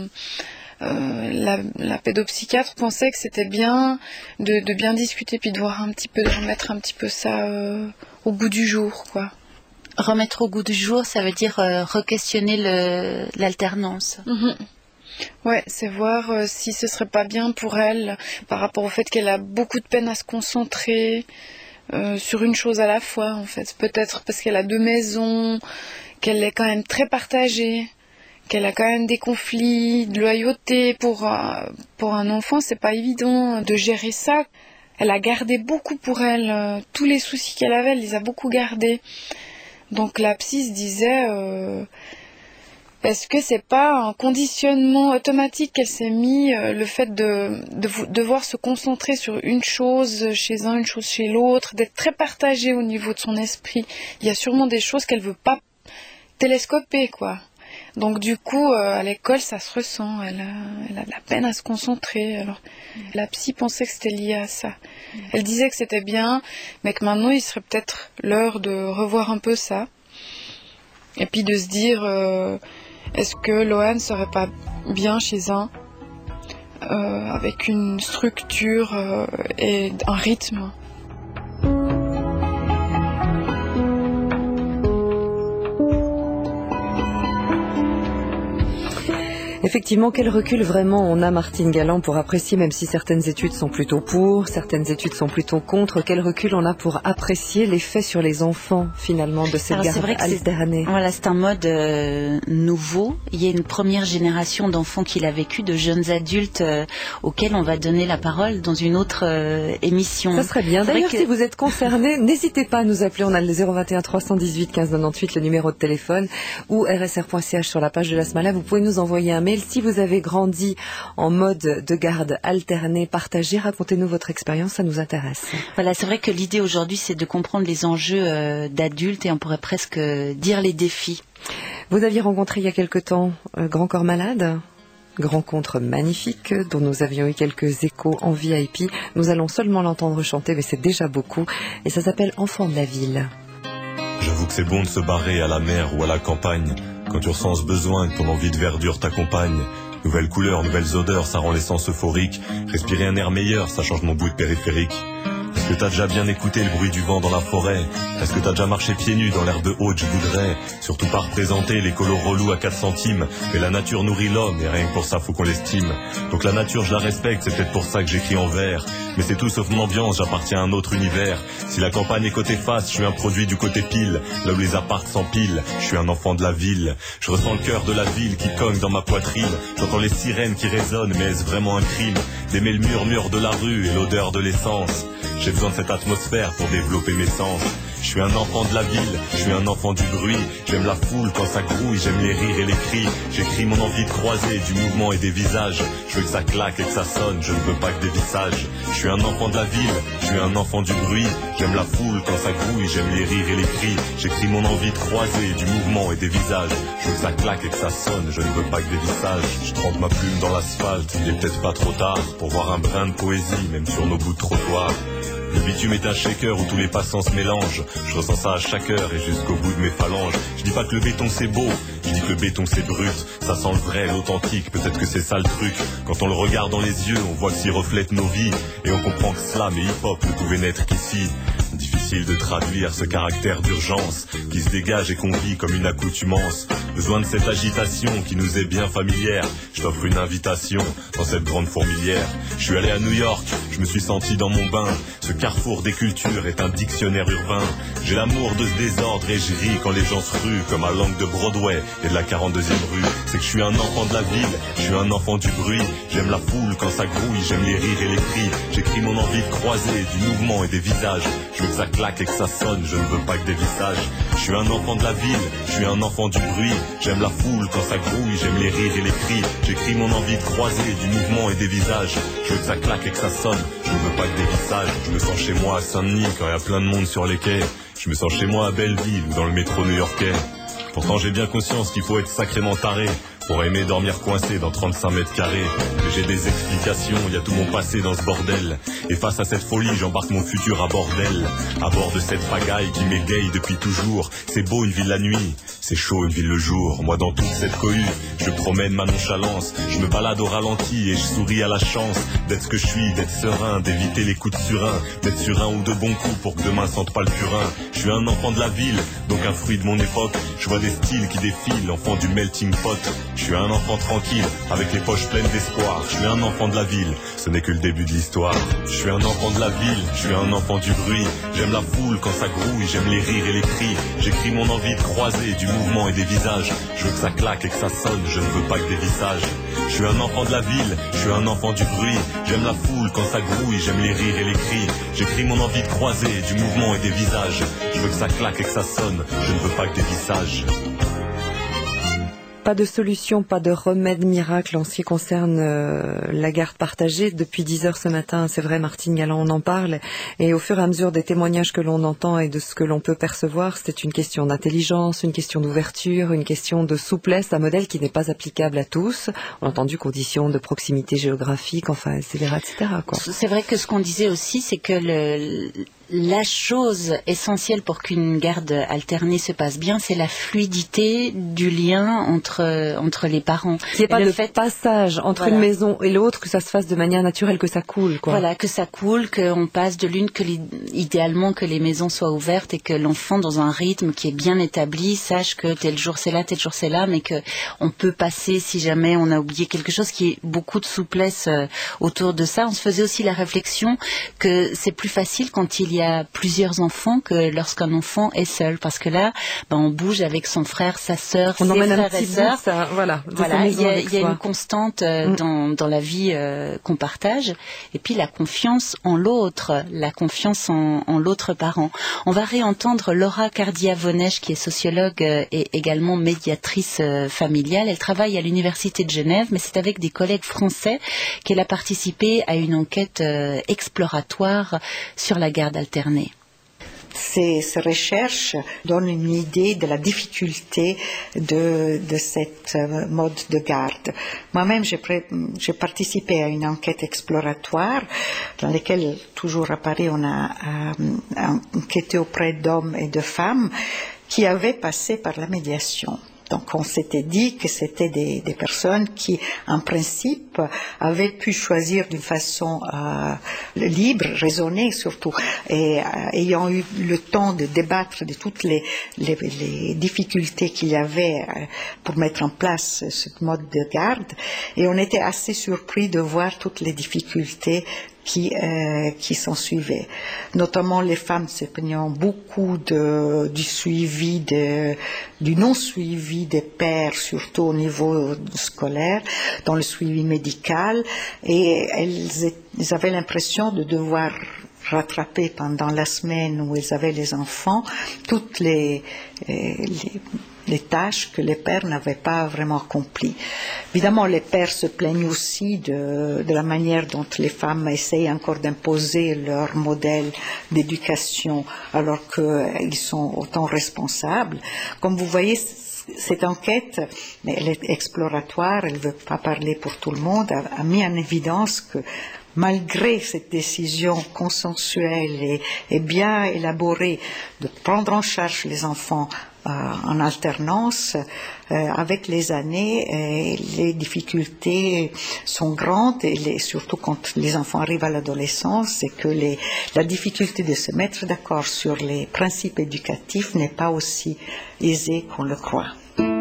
K: la pédopsychiatre pensait que c'était bien de bien discuter puis de voir de remettre un petit peu ça au goût du jour, quoi.
H: Remettre au goût du jour, ça veut dire re-questionner l'alternance.
K: Ouais, c'est voir si ce serait pas bien pour elle par rapport au fait qu'elle a beaucoup de peine à se concentrer sur une chose à la fois, en fait. Peut-être parce qu'elle a 2 maisons, qu'elle est quand même très partagée, qu'elle a quand même des conflits, de loyauté. Pour un enfant, c'est pas évident de gérer ça. Elle a gardé beaucoup pour elle. Tous les soucis qu'elle avait, elle les a beaucoup gardés. Donc la psy se disait, est-ce que c'est pas un conditionnement automatique qu'elle s'est mis, le fait de devoir se concentrer sur une chose chez un, une chose chez l'autre, d'être très partagée au niveau de son esprit. Il y a sûrement des choses qu'elle veut pas télescoper, quoi. Donc du coup, à l'école, ça se ressent. Elle a de la peine à se concentrer. Alors, la psy pensait que c'était lié à ça. Elle disait que c'était bien, mais que maintenant, il serait peut-être l'heure de revoir un peu ça. Et puis de se dire, est-ce que Loane serait pas bien chez un, avec une structure et un rythme.
G: Effectivement, quel recul vraiment on a, Martine Galland, pour apprécier, même si certaines études sont plutôt pour, certaines études sont plutôt contre, quel recul on a pour apprécier l'effet sur les enfants, finalement, de cette garde alternée.
H: Voilà, c'est un mode nouveau. Il y a une première génération d'enfants qui l'a vécu, de jeunes adultes auxquels on va donner la parole dans une autre émission.
G: Ça serait bien. D'ailleurs, si vous êtes concernés, n'hésitez pas à nous appeler. On a le 021 318 15 98, le numéro de téléphone, ou rsr.ch sur la page de la Smala. Vous pouvez nous envoyer un mail. Si vous avez grandi en mode de garde alternée, partagez, racontez-nous votre expérience, ça nous intéresse.
H: Voilà, c'est vrai que l'idée aujourd'hui, c'est de comprendre les enjeux d'adultes et on pourrait presque dire les défis.
G: Vous aviez rencontré il y a quelque temps Grand Corps Malade ? rencontre magnifique dont nous avions eu quelques échos en VIP. Nous allons seulement l'entendre chanter, mais c'est déjà beaucoup. Et ça s'appelle Enfant de la ville.
O: J'avoue que c'est bon de se barrer à la mer ou à la campagne, quand tu ressens ce besoin, que ton envie de verdure t'accompagne. Nouvelles couleurs, nouvelles odeurs, ça rend l'essence euphorique. Respirer un air meilleur, ça change mon bout de périphérique. Est-ce que t'as déjà bien écouté le bruit du vent dans la forêt? Est-ce que t'as déjà marché pieds nus dans l'herbe haute? Je voudrais surtout pas représenter les colos relous à 4 centimes. Mais la nature nourrit l'homme et rien que pour ça faut qu'on l'estime. Donc la nature je la respecte, c'est peut-être pour ça que j'écris en vers. Mais c'est tout sauf mon ambiance, j'appartiens à un autre univers. Si la campagne est côté face, je suis un produit du côté pile. Là où les apparts s'empilent, je suis un enfant de la ville. Je ressens le cœur de la ville qui cogne dans ma poitrine. J'entends les sirènes qui résonnent, mais est-ce vraiment un crime d'aimer le murmure de la rue et l'odeur de l'essence? J'ai besoin de cette atmosphère pour développer mes sens. Je suis un enfant de la ville, je suis un enfant du bruit. J'aime la foule quand ça grouille, j'aime les rires et les cris. J'écris mon envie de croiser du mouvement et des visages. Je veux que ça claque et que ça sonne, je ne veux pas que des visages. Je suis un enfant de la ville, je suis un enfant du bruit. J'aime la foule quand ça grouille, j'aime les rires et les cris. J'écris mon envie de croiser du mouvement et des visages. Je veux que ça claque et que ça sonne, je ne veux pas que des visages. Je trempe ma plume dans l'asphalte, il est peut-être pas trop tard pour voir un brin de poésie, même sur nos bouts de trottoir. Le bitume est un shaker où tous les passants se mélangent. Je ressens ça à chaque heure et jusqu'au bout de mes phalanges. Je dis pas que le béton c'est beau, je dis que le béton c'est brut. Ça sent le vrai, l'authentique, peut-être que c'est ça le truc. Quand on le regarde dans les yeux, on voit que s'y reflète nos vies. Et on comprend que slam et hip-hop ne pouvaient n'être qu'ici. Difficile de traduire ce caractère d'urgence qui se dégage et qu'on vit comme une accoutumance. Besoin de cette agitation qui nous est bien familière. Je t'offre une invitation dans cette grande fourmilière. Je suis allé à New York, je me suis senti dans mon bain. Ce carrefour des cultures est un dictionnaire urbain. J'ai l'amour de ce désordre et je ris quand les gens se ruent comme à l'angle de Broadway et de la 42e rue. C'est que je suis un enfant de la ville, je suis un enfant du bruit. J'aime la foule quand ça grouille, j'aime les rires et les cris. J'écris mon envie de croiser du mouvement et des visages. Je veux que ça claque et que ça sonne, je ne veux pas que des visages. Je suis un enfant de la ville, je suis un enfant du bruit. J'aime la foule quand ça grouille, j'aime les rires et les cris. J'écris mon envie de croiser du mouvement et des visages. Je veux que ça claque et que ça sonne, je ne veux pas que des visages. Je me sens chez moi à Saint-Denis quand il y a plein de monde sur les quais. Je me sens chez moi à Belleville ou dans le métro new-yorkais. Pourtant j'ai bien conscience qu'il faut être sacrément taré pour aimer dormir coincé dans 35 mètres carrés. Mais j'ai des explications, il y a tout mon passé dans ce bordel. Et face à cette folie, j'embarque mon futur à bord d'elle. À bord de cette pagaille qui m'égaye depuis toujours. C'est beau une ville la nuit, c'est chaud une ville le jour. Moi dans toute cette cohue, je promène ma nonchalance. Je me balade au ralenti et je souris à la chance d'être ce que je suis, d'être serein, d'éviter les coups de surin, d'être sur un ou deux bons coups pour que demain sente pas le purin. Je suis un enfant de la ville, donc un fruit de mon époque. Je vois des styles qui défilent, enfant du melting pot. Je suis un enfant tranquille, avec les poches pleines d'espoir. Je suis un enfant de la ville, ce n'est que le début de l'histoire. Je suis un enfant de la ville, je suis un enfant du bruit. J'aime la foule quand ça grouille, j'aime les rires et les cris. J'écris mon envie de croiser du mouvement et des visages. Je veux que ça claque et que ça sonne, je ne veux pas que des visages. Je suis un enfant de la ville, je suis un enfant du bruit. J'aime la foule quand ça grouille, j'aime les rires et les cris. J'écris mon envie de croiser du mouvement et des visages. Je veux que ça claque et que ça sonne, je ne veux pas que des visages.
G: Pas de solution, pas de remède miracle en ce qui concerne la garde partagée. Depuis 10h ce matin, c'est vrai, Martine Galland, on en parle. Et au fur et à mesure des témoignages que l'on entend et de ce que l'on peut percevoir, c'est une question d'intelligence, une question d'ouverture, une question de souplesse, un modèle qui n'est pas applicable à tous. On a entendu conditions de proximité géographique, enfin, etc., etc., quoi.
H: C'est vrai que ce qu'on disait aussi, c'est que la chose essentielle pour qu'une garde alternée se passe bien, c'est la fluidité du lien entre les parents.
G: Qu'il n'y ait pas de passage entre une maison et l'autre, que ça se fasse de manière naturelle, que ça coule, quoi.
H: Voilà, que ça coule, qu'on passe de l'une, idéalement que les maisons soient ouvertes et que l'enfant, dans un rythme qui est bien établi, sache que tel jour c'est là, mais que on peut passer si jamais on a oublié quelque chose, qui est beaucoup de souplesse autour de ça. On se faisait aussi la réflexion que c'est plus facile quand il y a plusieurs enfants que lorsqu'un enfant est seul, parce que là, on bouge avec son frère, sa sœur, ses frères et sœurs.
G: Voilà,
H: il y a une constante dans la vie qu'on partage, et puis la confiance en l'autre, la confiance en l'autre parent. On va réentendre Laura Cardia-Vonèche, qui est sociologue et également médiatrice familiale. Elle travaille à l'Université de Genève, mais c'est avec des collègues français qu'elle a participé à une enquête exploratoire sur la garde alternée.
I: ces recherches donnent une idée de la difficulté de cette mode de garde. Moi-même, j'ai participé à une enquête exploratoire dans laquelle, toujours à Paris, on a enquêté auprès d'hommes et de femmes qui avaient passé par la médiation. Donc on s'était dit que c'était des personnes qui, en principe, avaient pu choisir d'une façon libre, raisonnée surtout, et ayant eu le temps de débattre de toutes les difficultés qu'il y avait pour mettre en place ce mode de garde. Et on était assez surpris de voir toutes les difficultés qui s'en suivaient. Notamment les femmes se plaignant beaucoup du suivi, du non-suivi des pères, surtout au niveau scolaire, dans le suivi médical, et elles avaient l'impression de devoir rattraper pendant la semaine où elles avaient les enfants toutes les tâches que les pères n'avaient pas vraiment accomplies. Évidemment, les pères se plaignent aussi de la manière dont les femmes essayent encore d'imposer leur modèle d'éducation alors qu'ils sont autant responsables. Comme vous voyez, cette enquête, mais elle est exploratoire, elle ne veut pas parler pour tout le monde, a mis en évidence que malgré cette décision consensuelle et bien élaborée de prendre en charge les enfants en alternance, avec les années, les difficultés sont grandes et surtout quand les enfants arrivent à l'adolescence, c'est que la difficulté de se mettre d'accord sur les principes éducatifs n'est pas aussi aisée qu'on le croit.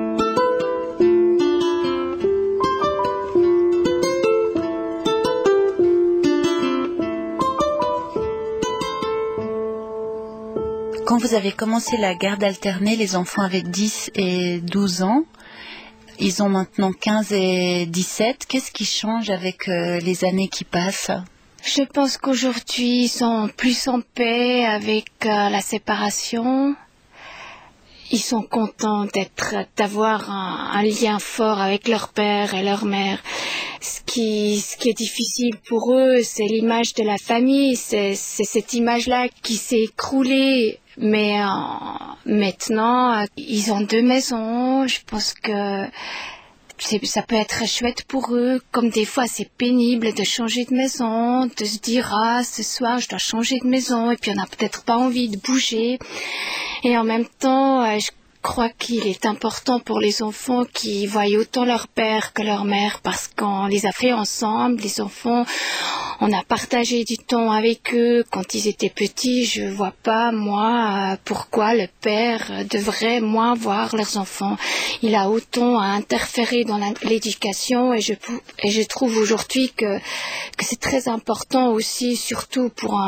H: Quand vous avez commencé la garde alternée, les enfants avaient 10 et 12 ans. Ils ont maintenant 15 et 17. Qu'est-ce qui change avec les années qui passent ?
E: Je pense qu'aujourd'hui, ils sont plus en paix avec la séparation. Ils sont contents d'avoir un lien fort avec leur père et leur mère. Ce qui est difficile pour eux, c'est l'image de la famille. C'est cette image-là qui s'est écroulée. Mais maintenant, ils ont 2 maisons. Je pense que ça peut être chouette pour eux. Comme des fois, c'est pénible de changer de maison, de se dire « Ah, ce soir, je dois changer de maison. » Et puis, on n'a peut-être pas envie de bouger. Et en même temps, je crois qu'il est important pour les enfants qui voient autant leur père que leur mère parce qu'on les a fait ensemble, les enfants, on a partagé du temps avec eux quand ils étaient petits. Je vois pas, moi, pourquoi le père devrait moins voir leurs enfants. Il a autant à interférer dans l'éducation et je trouve aujourd'hui que c'est très important aussi, surtout pour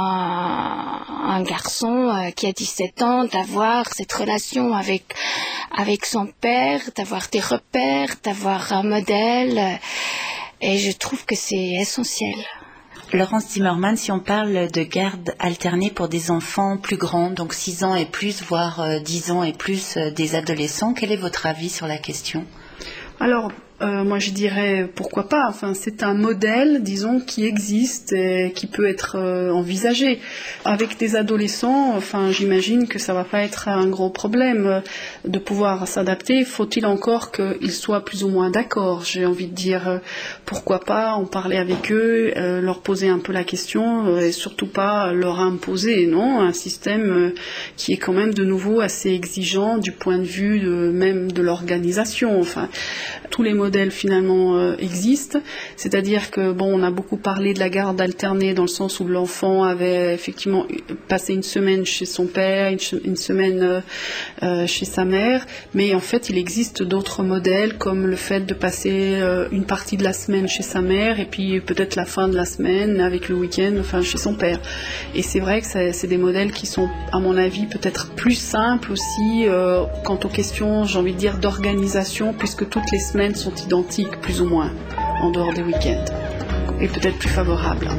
E: un garçon qui a 17 ans, d'avoir cette relation avec son père, d'avoir des repères, d'avoir un modèle, et je trouve que c'est essentiel.
H: Laurence Zimmermann, si on parle de garde alternée pour des enfants plus grands, donc 6 ans et plus, voire 10 ans et plus, des adolescents, quel est votre avis sur la question ?
J: Alors, moi je dirais pourquoi pas, enfin c'est un modèle, disons, qui existe et qui peut être envisagé. Avec des adolescents, enfin j'imagine que ça va pas être un gros problème de pouvoir s'adapter. Faut-il encore qu'ils soient plus ou moins d'accord ? J'ai envie de dire pourquoi pas en parler avec eux, leur poser un peu la question et surtout pas leur imposer, non, un système qui est quand même de nouveau assez exigeant du point de vue même de l'organisation. Enfin, tous les modèles finalement existent, c'est-à-dire que bon, on a beaucoup parlé de la garde alternée dans le sens où l'enfant avait effectivement passé une semaine chez son père, une semaine chez sa mère, mais en fait il existe d'autres modèles comme le fait de passer une partie de la semaine chez sa mère et puis peut-être la fin de la semaine avec le week-end, enfin chez son père. Et c'est vrai que c'est des modèles qui sont à mon avis peut-être plus simples aussi quant aux questions, j'ai envie de dire, d'organisation, puisque toutes les semaines sont identiques plus ou moins en dehors des week-ends et peut-être plus favorables.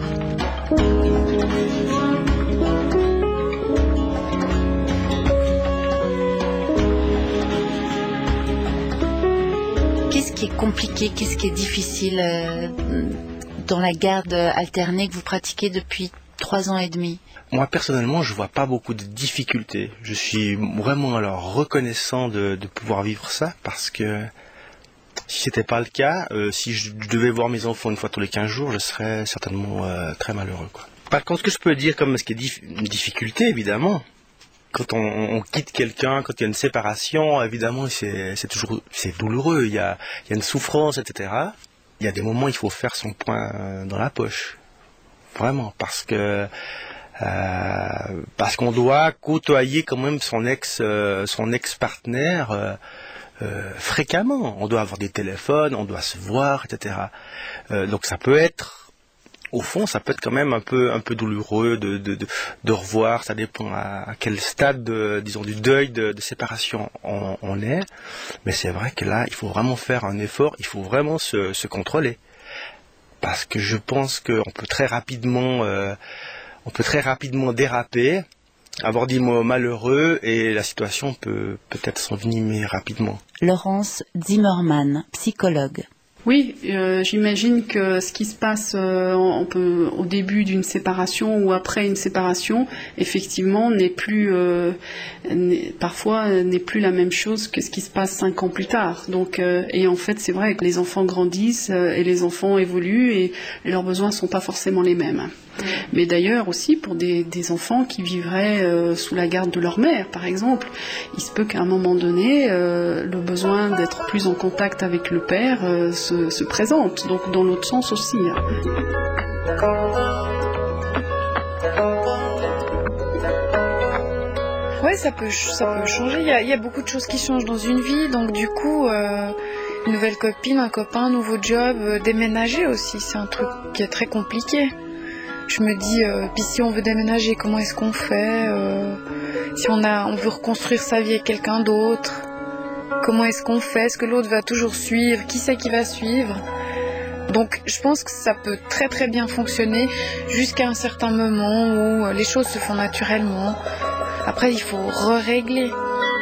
H: Qu'est-ce qui est compliqué, qu'est-ce qui est difficile dans la garde alternée que vous pratiquez depuis 3 ans et demi ?
F: Moi, personnellement, je vois pas beaucoup de difficultés. Je suis vraiment alors reconnaissant de pouvoir vivre ça, parce que si c'était pas le cas, si je devais voir mes enfants une fois tous les 15 jours, je serais certainement très malheureux, quoi. Par contre, ce que je peux dire comme ce qui est une difficulté, évidemment, quand on quitte quelqu'un, quand il y a une séparation, évidemment, c'est douloureux. Il y a une souffrance, etc. Il y a des moments où il faut faire son poing dans la poche, vraiment, parce qu'on doit côtoyer quand même son ex-partenaire fréquemment. On doit avoir des téléphones, on doit se voir, etc. Donc ça peut être, au fond, ça peut être quand même un peu douloureux de revoir. Ça dépend à quel stade, disons, du deuil de séparation on est. Mais c'est vrai que là, il faut vraiment faire un effort. Il faut vraiment se contrôler, parce que je pense qu'on peut très rapidement déraper, avoir des mots malheureux, et la situation peut peut-être s'envenimer rapidement.
H: Laurence Zimmermann, psychologue.
J: Oui, j'imagine que ce qui se passe au début d'une séparation ou après une séparation, effectivement, parfois n'est plus la même chose que ce qui se passe 5 ans plus tard. Donc, et en fait, c'est vrai que les enfants grandissent et les enfants évoluent et leurs besoins sont pas forcément les mêmes. Mais d'ailleurs aussi pour des enfants qui vivraient sous la garde de leur mère, par exemple, il se peut qu'à un moment donné, le besoin d'être plus en contact avec le père se présente, donc dans l'autre sens aussi.
K: Ouais, ça peut changer. Il y a beaucoup de choses qui changent dans une vie, donc du coup, une nouvelle copine, un copain, un nouveau job, déménager aussi, c'est un truc qui est très compliqué. Je me dis, puis si on veut déménager, comment est-ce qu'on fait si on veut reconstruire sa vie avec quelqu'un d'autre, comment est-ce qu'on fait? Est-ce que l'autre va toujours suivre? Qui c'est qui va suivre? Donc je pense que ça peut très très bien fonctionner jusqu'à un certain moment où les choses se font naturellement. Après, il faut régler.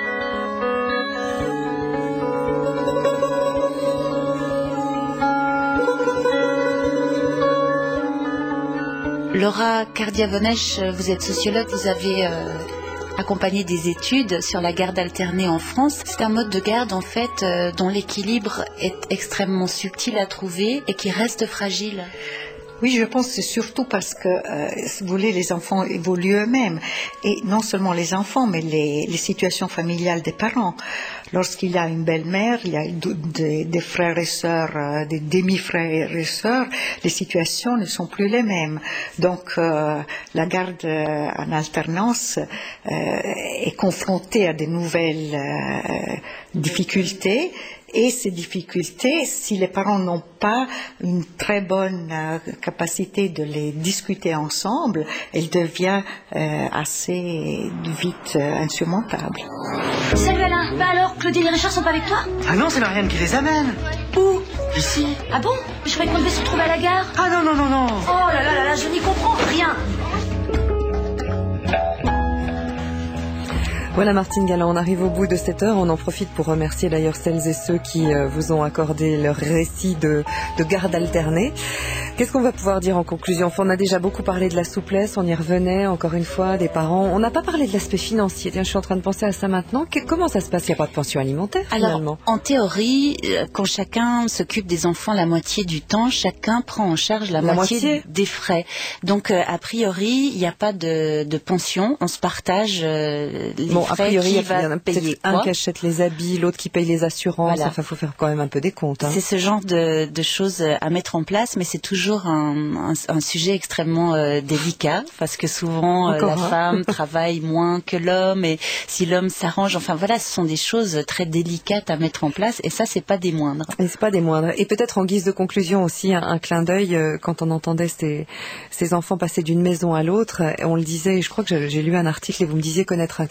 H: Laura Kardiavonesh, vous êtes sociologue, vous avez accompagné des études sur la garde alternée en France. C'est un mode de garde en fait dont l'équilibre est extrêmement subtil à trouver et qui reste fragile.
I: Oui, je pense que c'est surtout parce que, si vous voulez, les enfants évoluent eux-mêmes. Et non seulement les enfants, mais les situations familiales des parents. Lorsqu'il y a une belle-mère, il y a des frères et sœurs, des demi-frères et sœurs, les situations ne sont plus les mêmes. Donc, la garde en alternance est confrontée à de nouvelles difficultés. Et ces difficultés, si les parents n'ont pas une très bonne capacité de les discuter ensemble, elles deviennent assez vite insurmontables.
A: Salut Alain, bah alors, Claudine et Richard sont pas avec toi?
B: Ah non, c'est Marianne qui les amène.
A: Où?
B: Ici.
A: Ah bon? Je croyais qu'on devait se retrouver à la gare.
B: Ah non, non, non, non.
A: Oh là là là là, je n'y comprends rien.
G: Voilà Martine Galland, on arrive au bout de cette heure. On en profite pour remercier d'ailleurs celles et ceux qui vous ont accordé leur récit de garde alternée. Qu'est-ce qu'on va pouvoir dire en conclusion? Enfin, on a déjà beaucoup parlé de la souplesse, on y revenait encore une fois, des parents. On n'a pas parlé de l'aspect financier. Tiens, je suis en train de penser à ça maintenant. Comment ça se passe? Il n'y a pas de pension alimentaire finalement?
H: Alors, en théorie, quand chacun s'occupe des enfants la moitié du temps, chacun prend en charge la moitié des frais. Donc, a priori, il n'y a pas de pension. On se partage les
G: a priori,
H: qui va payer
G: un qui achète les habits, l'autre qui paye les assurances.
H: Voilà.
G: Enfin, faut faire quand même un peu des comptes. Hein.
H: C'est ce genre de choses à mettre en place, mais c'est toujours un sujet extrêmement délicat parce que souvent la femme travaille moins que l'homme et si l'homme s'arrange, enfin voilà, ce sont des choses très délicates à mettre en place et ça, c'est pas des moindres.
G: Et c'est pas des moindres. Et peut-être en guise de conclusion aussi un clin d'œil quand on entendait ces enfants passer d'une maison à l'autre. On le disait, je crois que j'ai lu un article et vous me disiez connaître un cas personnel.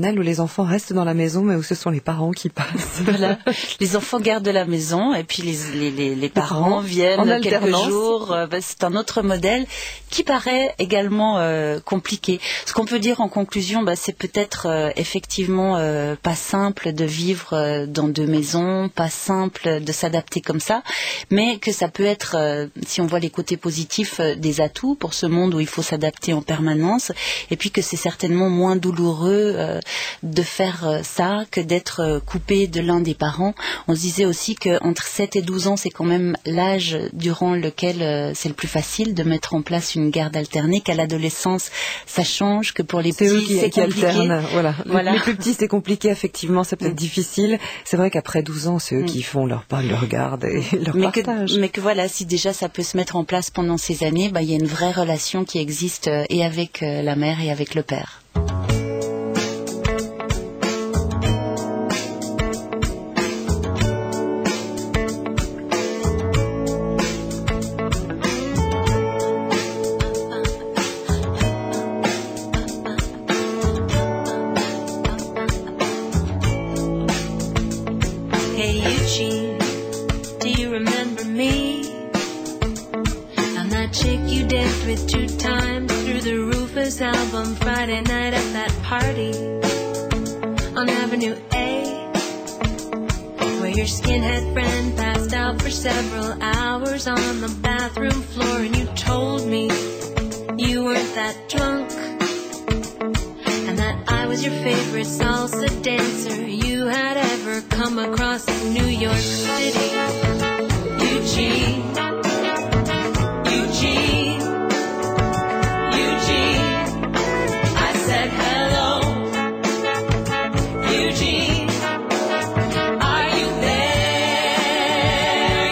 G: maternelle où les enfants restent dans la maison, mais où ce sont les parents qui passent.
H: Voilà. Les enfants gardent la maison et puis les parents viennent quelques jours. C'est un autre modèle qui paraît également compliqué. Ce qu'on peut dire en conclusion, c'est peut-être effectivement pas simple de vivre dans deux maisons, pas simple de s'adapter comme ça, mais que ça peut être, si on voit les côtés positifs, des atouts pour ce monde où il faut s'adapter en permanence, et puis que c'est certainement moins douloureux de faire ça que d'être coupé de l'un des parents. On se disait aussi qu'entre 7 et 12 ans, c'est quand même l'âge durant lequel c'est le plus facile de mettre en place une garde alternée, qu'à l'adolescence, ça change, que pour les petits, c'est compliqué.
G: Alternent, voilà. Les plus petits, c'est compliqué, effectivement, c'est peut-être difficile. C'est vrai qu'après 12 ans, c'est eux qui font leur garde et leur partage.
H: Mais que voilà, si déjà ça peut se mettre en place pendant ces années, il y a une vraie relation qui existe et avec la mère et avec le père.
N: Hey Eugene, do you remember me? I'm that chick you danced with 2 times through the Rufus album Friday night at that party on Avenue A, where your skinhead friend passed out for several hours on the bathroom floor, and you told me you weren't that drunk, and that I was your favorite salsa dancer you had ever come across in New York City. Eugene, Eugene, Eugene, I said hello. Eugene, are you there?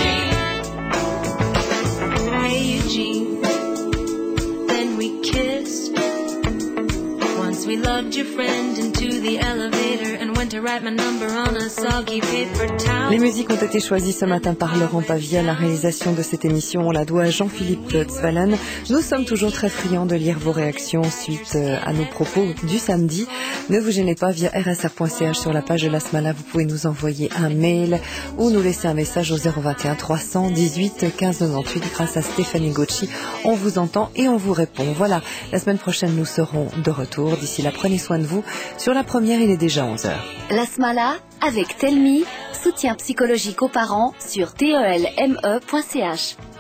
N: Eugene, hey Eugene, then we kissed. Once we lugged your friend into the elevator and went to write my number on a soggy paper towel.
G: Les musiques ont été choisies ce matin par Laurent Pavia. La réalisation de cette émission, on la doit à Jean-Philippe Tzvalan. Nous sommes toujours très friands de lire vos réactions suite à nos propos du samedi. Ne vous gênez pas, via rsr.ch sur la page de l'Asmala, vous pouvez nous envoyer un mail ou nous laisser un message au 021 318 1598. Grâce à Stéphanie Gauchi, on vous entend et on vous répond. Voilà, la semaine prochaine, nous serons de retour. D'ici là, prenez soin de vous. Sur la première, il est déjà 11h.
P: L'Asmala avec Telmi, soutien psychologique aux parents sur telme.ch.